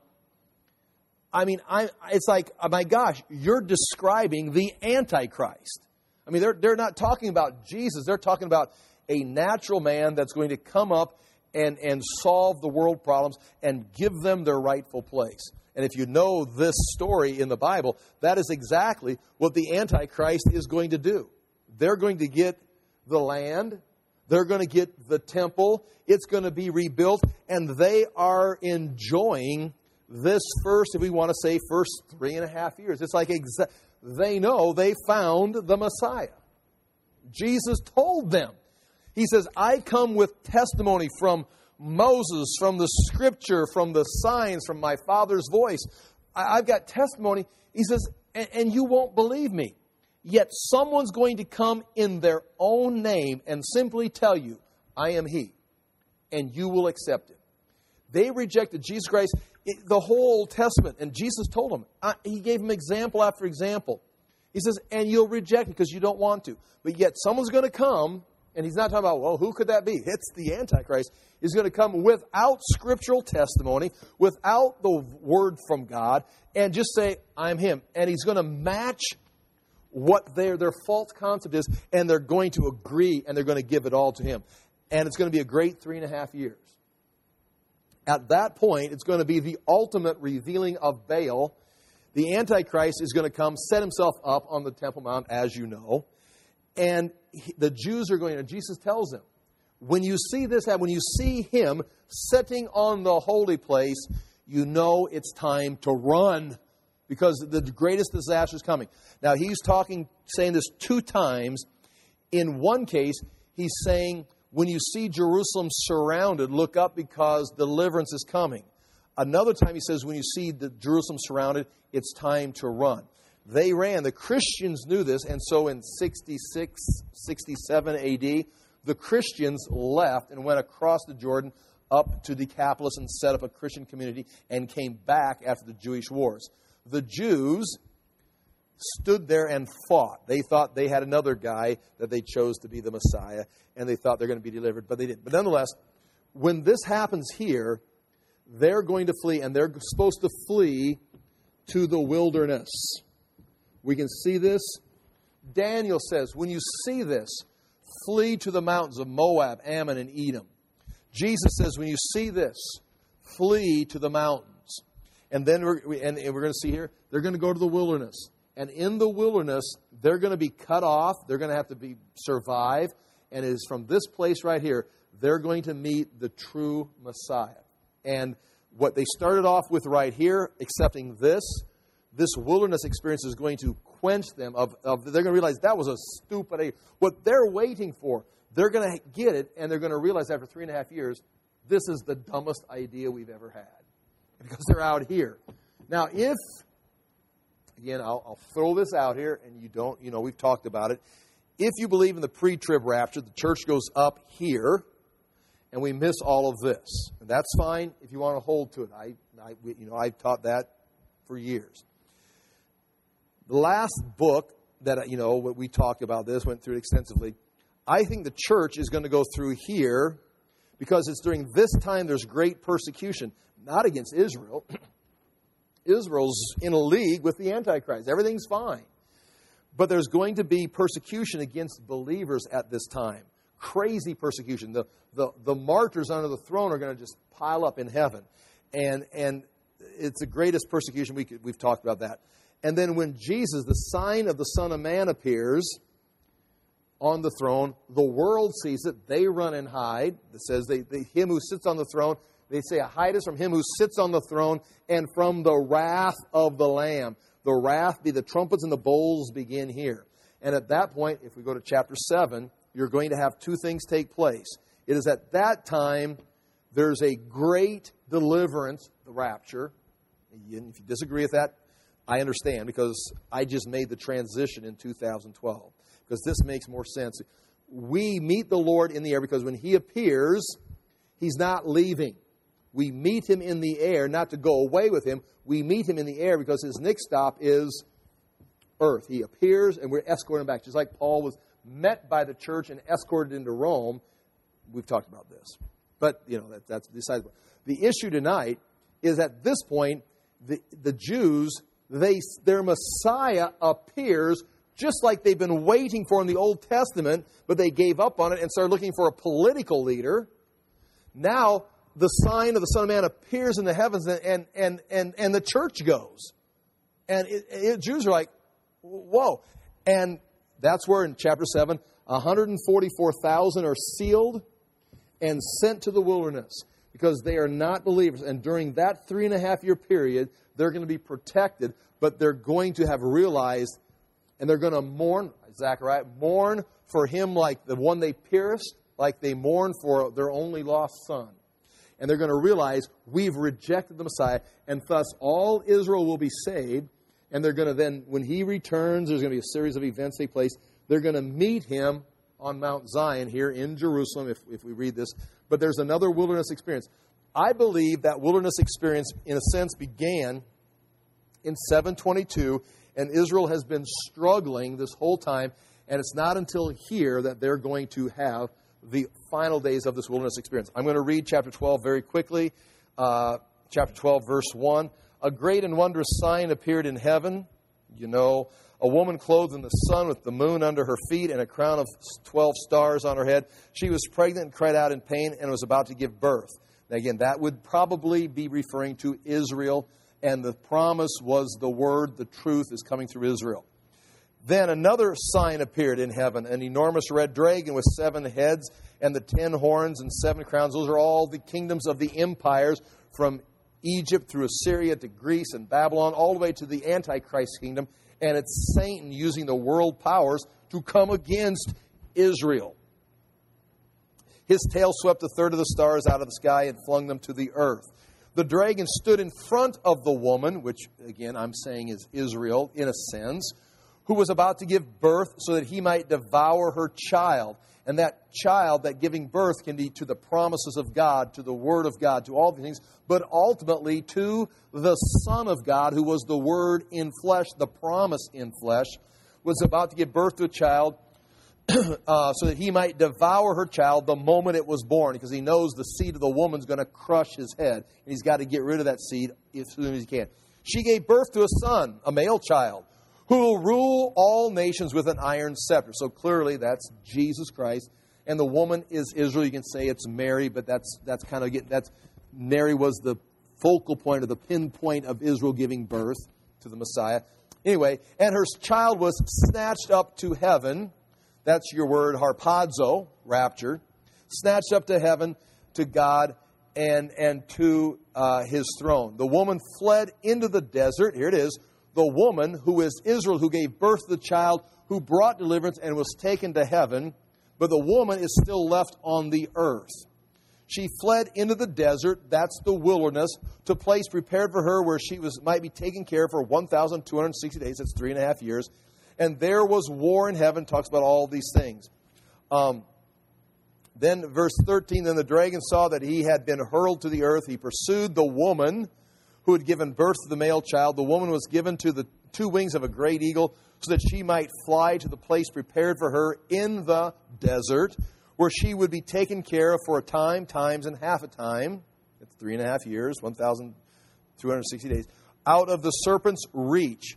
I mean, I, it's like, oh my gosh, you're describing the Antichrist. I mean, they're, they're not talking about Jesus. They're talking about a natural man that's going to come up and, and solve the world problems and give them their rightful place. And if you know this story in the Bible, that is exactly what the Antichrist is going to do. They're going to get the land. They're going to get the temple. It's going to be rebuilt. And they are enjoying this first, if we want to say, first three and a half years. It's like exa- they know they found the Messiah. Jesus told them. He says, I come with testimony from Moses, from the Scripture, from the signs, from my Father's voice. I- I've got testimony. He says, and, and you won't believe me. Yet someone's going to come in their own name and simply tell you, I am He. And you will accept it. They rejected Jesus Christ, it, the whole Old Testament. And Jesus told them, I, He gave them example after example. He says, and you'll reject it because you don't want to. But yet someone's going to come, and He's not talking about, well, who could that be? It's the Antichrist. He's going to come without scriptural testimony, without the word from God, and just say, I'm Him. And He's going to match what their, their false concept is, and they're going to agree, and they're going to give it all to Him. And it's going to be a great three and a half years. At that point, it's going to be the ultimate revealing of Baal. The Antichrist is going to come, set himself up on the Temple Mount, as you know. And he, the Jews are going to, Jesus tells them, when you see this happen, when you see him sitting on the holy place, you know it's time to run, because the greatest disaster is coming. Now, he's talking, saying this two times. In one case, he's saying, when you see Jerusalem surrounded, look up because deliverance is coming. Another time he says, when you see the Jerusalem surrounded, it's time to run. They ran. The Christians knew this, and so in sixty-six, sixty-seven A D, the Christians left and went across the Jordan up to Decapolis and set up a Christian community and came back after the Jewish wars. The Jews stood there and fought. They thought they had another guy that they chose to be the Messiah, and they thought they're going to be delivered, but they didn't. But nonetheless, when this happens here, they're going to flee, and they're supposed to flee to the wilderness. We can see this. Daniel says, when you see this, flee to the mountains of Moab, Ammon, and Edom. Jesus says, when you see this, flee to the mountains. And then we're, and we're going to see here, they're going to go to the wilderness. And in the wilderness, they're going to be cut off. They're going to have to be survive. And it is from this place right here, they're going to meet the true Messiah. And what they started off with right here, accepting this, this wilderness experience is going to quench them. Of, of They're going to realize that was a stupid idea. What they're waiting for, they're going to get it, and they're going to realize after three and a half years, this is the dumbest idea we've ever had. Because they're out here. Now, if, again, I'll, I'll throw this out here, and you don't, you know, we've talked about it. If you believe in the pre-trib rapture, the church goes up here, and we miss all of this. And that's fine if you want to hold to it. I, I you know, I've taught that for years. The last book that, you know, we talked about this, went through it extensively. I think the church is going to go through here because it's during this time there's great persecution. Not against Israel. Israel's in a league with the Antichrist. Everything's fine. But there's going to be persecution against believers at this time. Crazy persecution. The, the, the martyrs under the throne are going to just pile up in heaven. And, and it's the greatest persecution. We could, we've talked about that. And then when Jesus, the sign of the Son of Man, appears on the throne, the world sees it. They run and hide. It says they, they, him who sits on the throne, they say, hide us from him who sits on the throne and from the wrath of the Lamb. The wrath, be the trumpets and the bowls begin here. And at that point, if we go to chapter seven, you're going to have two things take place. It is at that time there's a great deliverance, the rapture. If you disagree with that, I understand, because I just made the transition in two thousand twelve. Because this makes more sense. We meet the Lord in the air because when He appears, He's not leaving. We meet Him in the air, not to go away with Him. We meet Him in the air because His next stop is earth. He appears and we're escorting Him back. Just like Paul was met by the church and escorted into Rome. We've talked about this. But, you know, that, that's besides. The issue tonight is at this point, the, the Jews, they their Messiah appears just like they've been waiting for in the Old Testament, but they gave up on it and started looking for a political leader. Now, the sign of the Son of Man appears in the heavens, and and and and, and the church goes. And it, it, Jews are like, whoa. And that's where in chapter seven, one hundred forty-four thousand are sealed and sent to the wilderness because they are not believers. And during that three and a half year period, they're going to be protected, but they're going to have realized, and they're going to mourn, Zechariah, mourn for him like the one they pierced, like they mourn for their only lost son. And they're going to realize we've rejected the Messiah, and thus all Israel will be saved. And they're going to then, when He returns, there's going to be a series of events take place. They're going to meet Him on Mount Zion here in Jerusalem, if, if we read this. But there's another wilderness experience. I believe that wilderness experience, in a sense, began in seven twenty-two, and Israel has been struggling this whole time, and it's not until here that they're going to have the final days of this wilderness experience. I'm going to read chapter twelve very quickly. Uh, chapter twelve, verse one. A great and wondrous sign appeared in heaven. You know, a woman clothed in the sun with the moon under her feet and a crown of twelve stars on her head. She was pregnant and cried out in pain and was about to give birth. Now, again, that would probably be referring to Israel, and the promise was the word, the truth is coming through Israel. Then another sign appeared in heaven, an enormous red dragon with seven heads and the ten horns and seven crowns. Those are all the kingdoms of the empires from Egypt through Assyria to Greece and Babylon, all the way to the Antichrist kingdom. And it's Satan using the world powers to come against Israel. His tail swept a third of the stars out of the sky and flung them to the earth. The dragon stood in front of the woman, which, again, I'm saying is Israel in a sense, who was about to give birth so that he might devour her child. And that child, that giving birth, can be to the promises of God, to the Word of God, to all these things, but ultimately to the Son of God, who was the Word in flesh, the promise in flesh, was about to give birth to a child uh, so that he might devour her child the moment it was born, because he knows the seed of the woman's going to crush his head, and he's got to get rid of that seed as soon as he can. She gave birth to a son, a male child, who will rule all nations with an iron scepter. So clearly that's Jesus Christ. And the woman is Israel. You can say it's Mary, but that's that's kind of, that's Mary was the focal point or the pinpoint of Israel giving birth to the Messiah. Anyway, and her child was snatched up to heaven. That's your word, harpazo, rapture. Snatched up to heaven, to God, and, and to uh, His throne. The woman fled into the desert. Here it is. The woman, who is Israel, who gave birth to the child, who brought deliverance and was taken to heaven, but the woman is still left on the earth. She fled into the desert, that's the wilderness, to a place prepared for her where she was might be taken care of for one thousand two hundred sixty days, that's three and a half years. And there was war in heaven, talks about all these things. Um, then verse thirteen, then the dragon saw that he had been hurled to the earth. He pursued the woman who had given birth to the male child. The woman was given to the two wings of a great eagle so that she might fly to the place prepared for her in the desert, where she would be taken care of for a time, times, and half a time. It's three and a half years, one thousand two hundred sixty days. Out of the serpent's reach.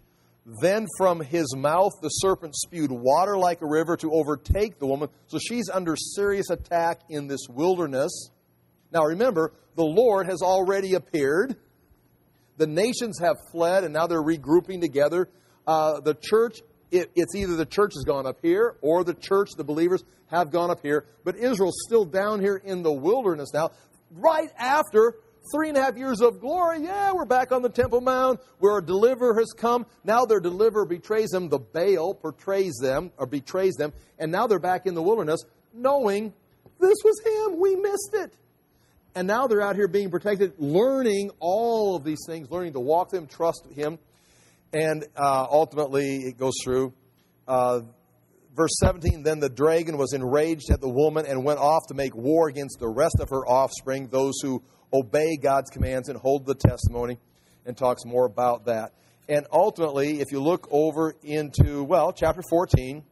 Then from his mouth the serpent spewed water like a river to overtake the woman. So she's under serious attack in this wilderness. Now remember, the Lord has already appeared. The nations have fled, and now they're regrouping together. Uh, the church, it, it's either the church has gone up here, or the church, the believers, have gone up here. But Israel's still down here in the wilderness now, right after three and a half years of glory. Yeah, we're back on the Temple Mount, where a deliverer has come. Now their deliverer betrays them. The Baal portrays them, or betrays them. And now they're back in the wilderness, knowing this was him. We missed it. And now they're out here being protected, learning all of these things, learning to walk them, trust him. And uh, ultimately, it goes through. Uh, verse seventeen, then the dragon was enraged at the woman and went off to make war against the rest of her offspring, those who obey God's commands and hold the testimony, and talks more about that. And ultimately, if you look over into, well, chapter fourteen,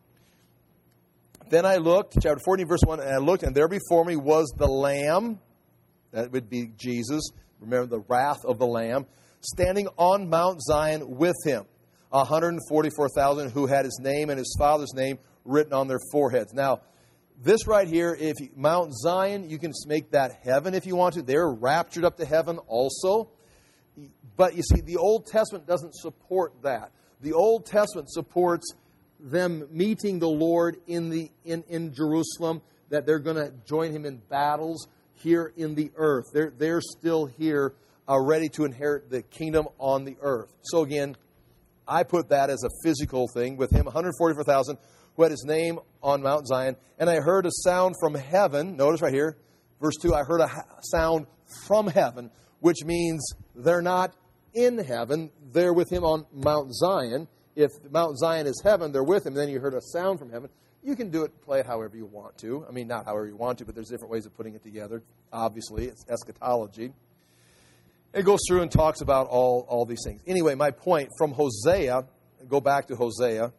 then I looked, chapter fourteen, verse one, and I looked, and there before me was the Lamb. That would be Jesus. Remember the wrath of the Lamb. Standing on Mount Zion with him. one hundred forty-four thousand who had his name and his father's name written on their foreheads. Now, this right here, if you, Mount Zion, you can make that heaven if you want to. They're raptured up to heaven also. But you see, the Old Testament doesn't support that. The Old Testament supports them meeting the Lord in, the, in, in Jerusalem, that they're going to join him in battles here in the earth. They're, they're still here, uh, ready to inherit the kingdom on the earth. So again, I put that as a physical thing with him, one hundred forty-four thousand, who had his name on Mount Zion. And I heard a sound from heaven. Notice right here, verse two, I heard a sound from heaven, which means they're not in heaven. They're with him on Mount Zion. If Mount Zion is heaven, they're with him. Then you heard a sound from heaven. You can do it, play it however you want to. I mean, not however you want to, but there's different ways of putting it together. Obviously, it's eschatology. It goes through and talks about all, all these things. Anyway, my point from Hosea, go back to Hosea.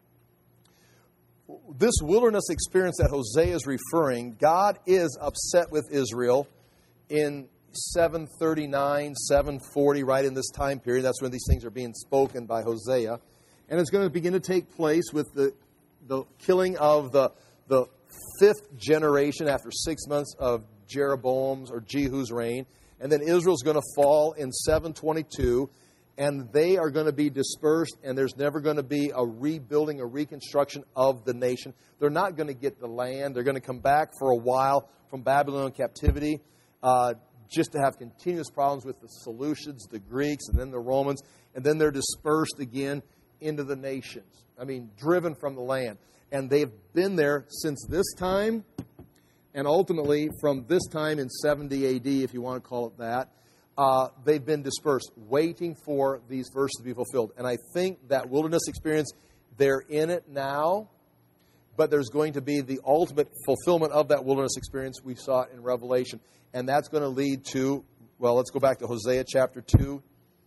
This wilderness experience that Hosea is referring, God is upset with Israel in seven thirty-nine, seven forty, right in this time period. That's when these things are being spoken by Hosea. And it's going to begin to take place with the the killing of the, the fifth generation after six months of Jeroboam's or Jehu's reign. And then Israel's going to fall in seven twenty-two, and they are going to be dispersed, and there's never going to be a rebuilding, a reconstruction of the nation. They're not going to get the land. They're going to come back for a while from Babylonian captivity, uh, just to have continuous problems with the Seleucids, the Greeks, and then the Romans, and then they're dispersed again into the nations. I mean, driven from the land. And they've been there since this time, and ultimately from this time in seventy A D, if you want to call it that, uh, they've been dispersed, waiting for these verses to be fulfilled. And I think that wilderness experience, they're in it now, but there's going to be the ultimate fulfillment of that wilderness experience. We saw it in Revelation. And that's going to lead to, well, let's go back to Hosea chapter two,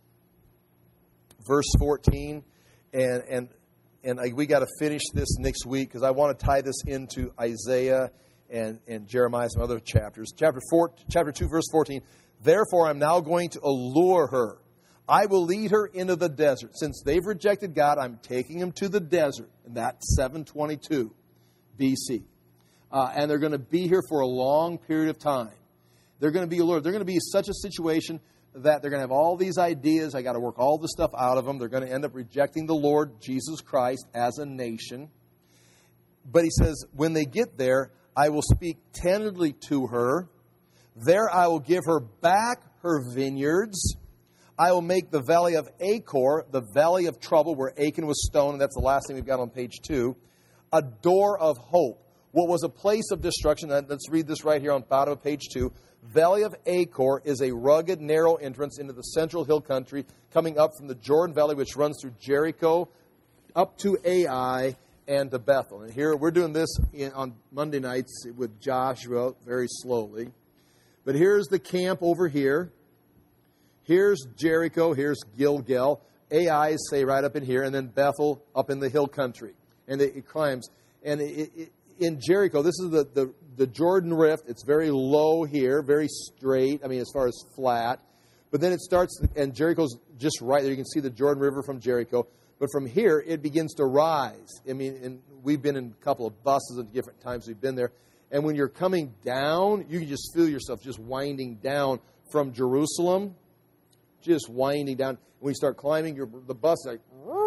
verse fourteen. And and and I, we got to finish this next week because I want to tie this into Isaiah and, and Jeremiah, some other chapters. Chapter four, chapter two, verse fourteen. Therefore, I'm now going to allure her. I will lead her into the desert. Since they've rejected God, I'm taking them to the desert. And that's seven twenty-two B C. Uh, and they're going to be here for a long period of time. They're going to be allured. They're going to be such a situation that they're going to have all these ideas. I got to work all this stuff out of them. They're going to end up rejecting the Lord Jesus Christ as a nation. But he says, when they get there, I will speak tentatively to her. There I will give her back her vineyards. I will make the valley of Achor, the valley of trouble where Achan was stoned, and that's the last thing we've got on page two, a door of hope. What was a place of destruction, let's read this right here on bottom of page two. Valley of Achor is a rugged, narrow entrance into the central hill country coming up from the Jordan Valley, which runs through Jericho, up to Ai, and to Bethel. And here, we're doing this in, on Monday nights with Joshua very slowly. But here's the camp over here. Here's Jericho. Here's Gilgal. Ai is, say, right up in here. And then Bethel up in the hill country. And it, it climbs. And it, it, in Jericho, this is the, the, the Jordan Rift. It's very low here, very straight. I mean, as far as flat. But then it starts, and Jericho's just right there. You can see the Jordan River from Jericho. But from here, it begins to rise. I mean, and we've been in a couple of buses at different times we've been there. And when you're coming down, you can just feel yourself just winding down from Jerusalem, just winding down. When you start climbing, your, the bus is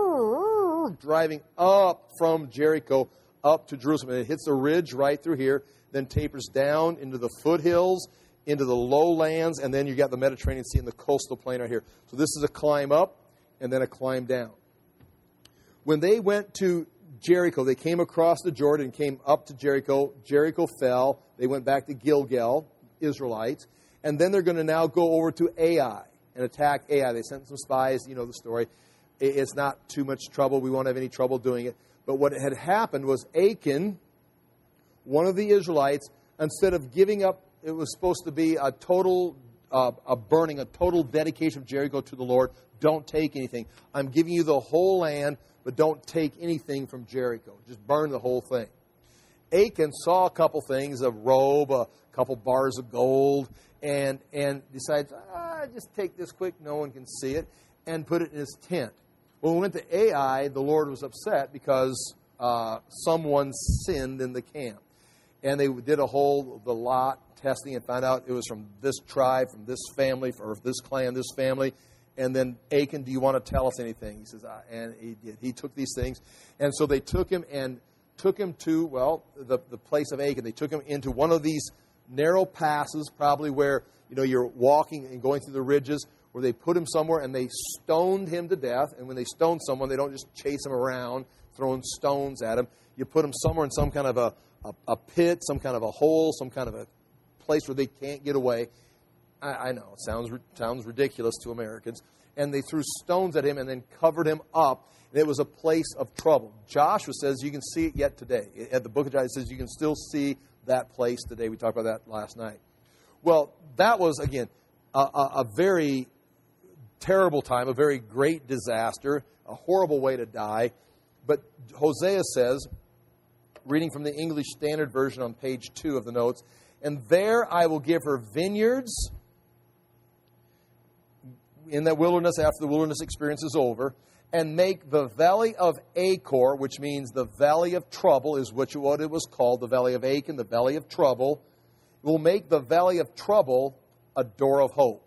like driving up from Jericho up to Jerusalem. And it hits a ridge right through here, then tapers down into the foothills, into the lowlands, and then you got the Mediterranean Sea and the coastal plain right here. So this is a climb up and then a climb down. When they went to Jericho, they came across the Jordan, came up to Jericho. Jericho fell. They went back to Gilgal, Israelites. And then they're going to now go over to Ai and attack Ai. They sent some spies. You know the story. It's not too much trouble. We won't have any trouble doing it. But what had happened was Achan, one of the Israelites, instead of giving up, it was supposed to be a total uh, a burning, a total dedication of Jericho to the Lord. Don't take anything. I'm giving you the whole land, but don't take anything from Jericho. Just burn the whole thing. Achan saw a couple things, a robe, a couple bars of gold, and and decides, ah, just take this quick, no one can see it, and put it in his tent. When we went to Ai, the Lord was upset because uh, someone sinned in the camp. And they did a whole, the lot testing and found out it was from this tribe, from this family, or this clan, this family. And then, Achan, do you want to tell us anything? He says, and he did. He took these things. And so they took him and took him to, well, the, the place of Achan. They took him into one of these narrow passes, probably where, you know, you're walking and going through the ridges, where they put him somewhere and they stoned him to death. And when they stone someone, they don't just chase him around, throwing stones at him. You put him somewhere in some kind of a, a, a pit, some kind of a hole, some kind of a place where they can't get away. I, I know, it sounds, sounds ridiculous to Americans. And they threw stones at him and then covered him up. And it was a place of trouble. Joshua says you can see it yet today. At the book of Joshua, it says you can still see that place today. We talked about that last night. Well, that was, again, a, a, a very terrible time, a very great disaster, a horrible way to die. But Hosea says, reading from the English Standard Version on page two of the notes, and there I will give her vineyards in that wilderness after the wilderness experience is over, and make the valley of Achor, which means the valley of trouble, is what it was called, the valley of Achan, the valley of trouble, will make the valley of trouble a door of hope.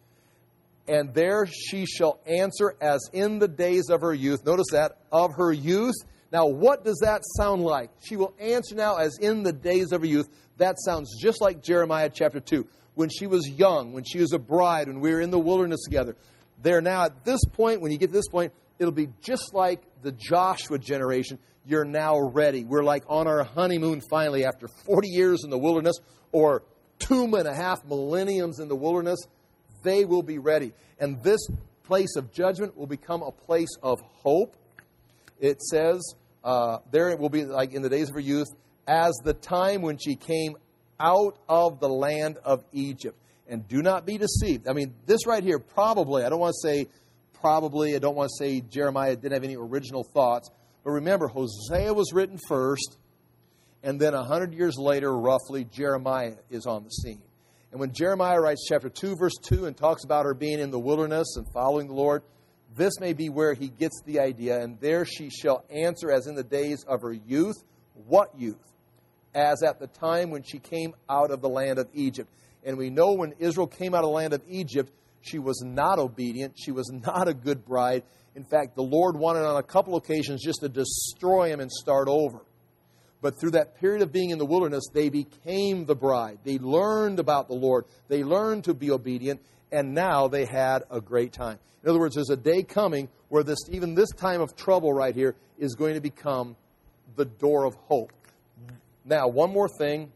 And there she shall answer as in the days of her youth. Notice that, of her youth. Now, what does that sound like? She will answer now as in the days of her youth. That sounds just like Jeremiah chapter two. When she was young, when she was a bride, when we were in the wilderness together. There now, at this point, when you get to this point, it'll be just like the Joshua generation. You're now ready. We're like on our honeymoon finally after forty years in the wilderness, or two and a half millenniums in the wilderness. They will be ready. And this place of judgment will become a place of hope. It says, uh, there it will be like in the days of her youth, as the time when she came out of the land of Egypt. And do not be deceived. I mean, this right here, probably, I don't want to say probably, I don't want to say Jeremiah didn't have any original thoughts. But remember, Hosea was written first, and then a hundred years later, roughly, Jeremiah is on the scene. And when Jeremiah writes chapter two, verse two, and talks about her being in the wilderness and following the Lord, this may be where he gets the idea. And there she shall answer as in the days of her youth. What youth? As at the time when she came out of the land of Egypt. And we know when Israel came out of the land of Egypt, she was not obedient. She was not a good bride. In fact, the Lord wanted on a couple occasions just to destroy him and start over. But through that period of being in the wilderness, they became the bride. They learned about the Lord. They learned to be obedient. And now they had a great time. In other words, there's a day coming where this, even this time of trouble right here is going to become the door of hope. Now, one more thing.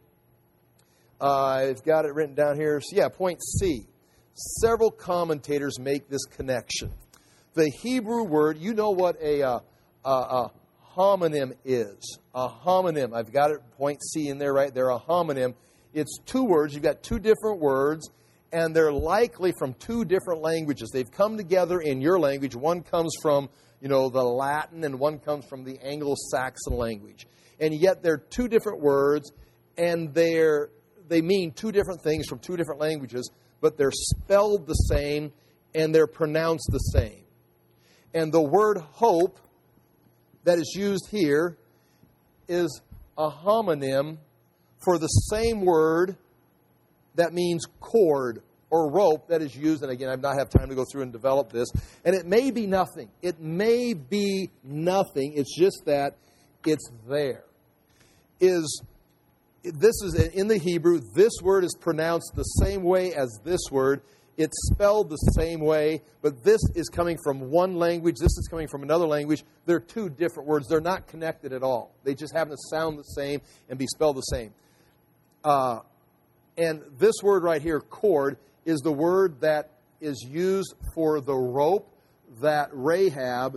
Uh, I've got it written down here. So yeah, point C. Several commentators make this connection. The Hebrew word, you know what a, uh, a, a homonym is. A homonym. I've got it, point C in there, right? They're a homonym. It's two words. You've got two different words, and they're likely from two different languages. They've come together in your language. One comes from, you know, the Latin, and one comes from the Anglo-Saxon language. And yet they're two different words, and they're they mean two different things from two different languages, but they're spelled the same, and they're pronounced the same. And the word hope that is used here is a homonym for the same word that means cord or rope that is used. And again, I've not had time to go through and develop this. And it may be nothing. It may be nothing. It's just that it's there. Is this is in the Hebrew, this word is pronounced the same way as this word. It's spelled the same way, but this is coming from one language. This is coming from another language. They're two different words. They're not connected at all. They just happen to sound the same and be spelled the same. Uh, and this word right here, cord, is the word that is used for the rope that Rahab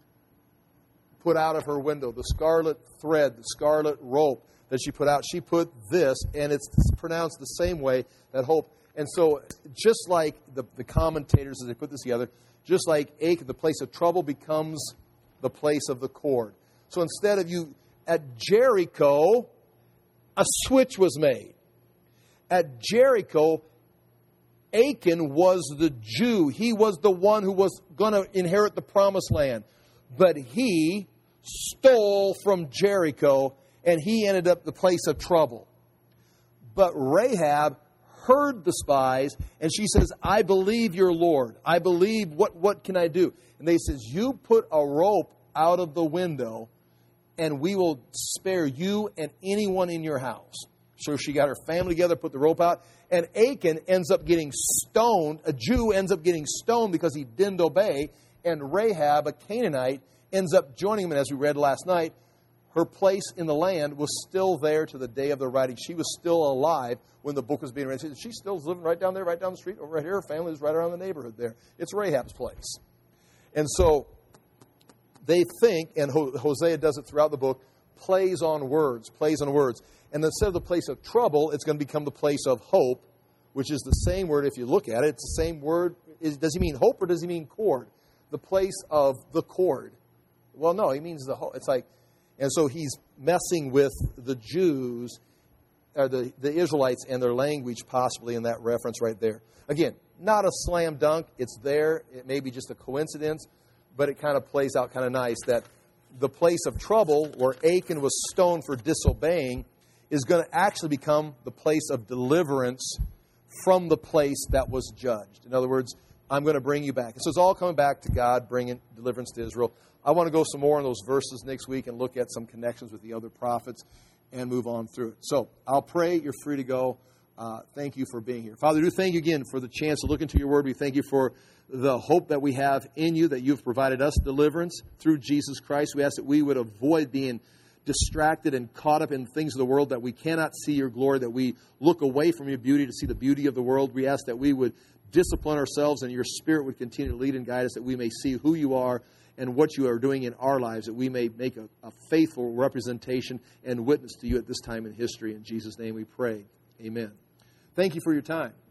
put out of her window, the scarlet thread, the scarlet rope that she put out. She put this, and it's pronounced the same way, that hope. And so just like the, the commentators, as they put this together, just like Achan, the place of trouble becomes the place of the cord. So instead of you, at Jericho, a switch was made. At Jericho, Achan was the Jew. He was the one who was going to inherit the promised land. But he stole from Jericho, and he ended up the place of trouble. But Rahab heard the spies, and she says, I believe your Lord. I believe, what, what can I do? And they says, you put a rope out of the window, and we will spare you and anyone in your house. So she got her family together, put the rope out, and Achan ends up getting stoned. A Jew ends up getting stoned because he didn't obey, and Rahab, a Canaanite, ends up joining him. And as we read last night, her place in the land was still there to the day of the writing. She was still alive when the book was being read. She still living right down there, right down the street, over right here. Her family was right around the neighborhood there. It's Rahab's place. And so they think, and Hosea does it throughout the book, plays on words, plays on words. And instead of the place of trouble, it's going to become the place of hope, which is the same word. If you look at it, it's the same word. Is, does he mean hope or does he mean cord? The place of the cord. Well, no, he means the whole. It's like, and so he's messing with the Jews, or the, the Israelites and their language possibly in that reference right there. Again, not a slam dunk. It's there. It may be just a coincidence, but it kind of plays out kind of nice that the place of trouble where Achan was stoned for disobeying is going to actually become the place of deliverance from the place that was judged. In other words, I'm going to bring you back. And so it's all coming back to God bringing deliverance to Israel. I want to go some more on those verses next week and look at some connections with the other prophets and move on through it. So I'll pray. You're free to go. Uh, thank you for being here. Father, we do thank you again for the chance to look into your word. We thank you for the hope that we have in you, that you've provided us deliverance through Jesus Christ. We ask that we would avoid being distracted and caught up in things of the world, that we cannot see your glory, that we look away from your beauty to see the beauty of the world. We ask that we would discipline ourselves and your Spirit would continue to lead and guide us, that we may see who you are and what you are doing in our lives, that we may make a, a faithful representation and witness to you at this time in history. In Jesus' name we pray. Amen. Thank you for your time.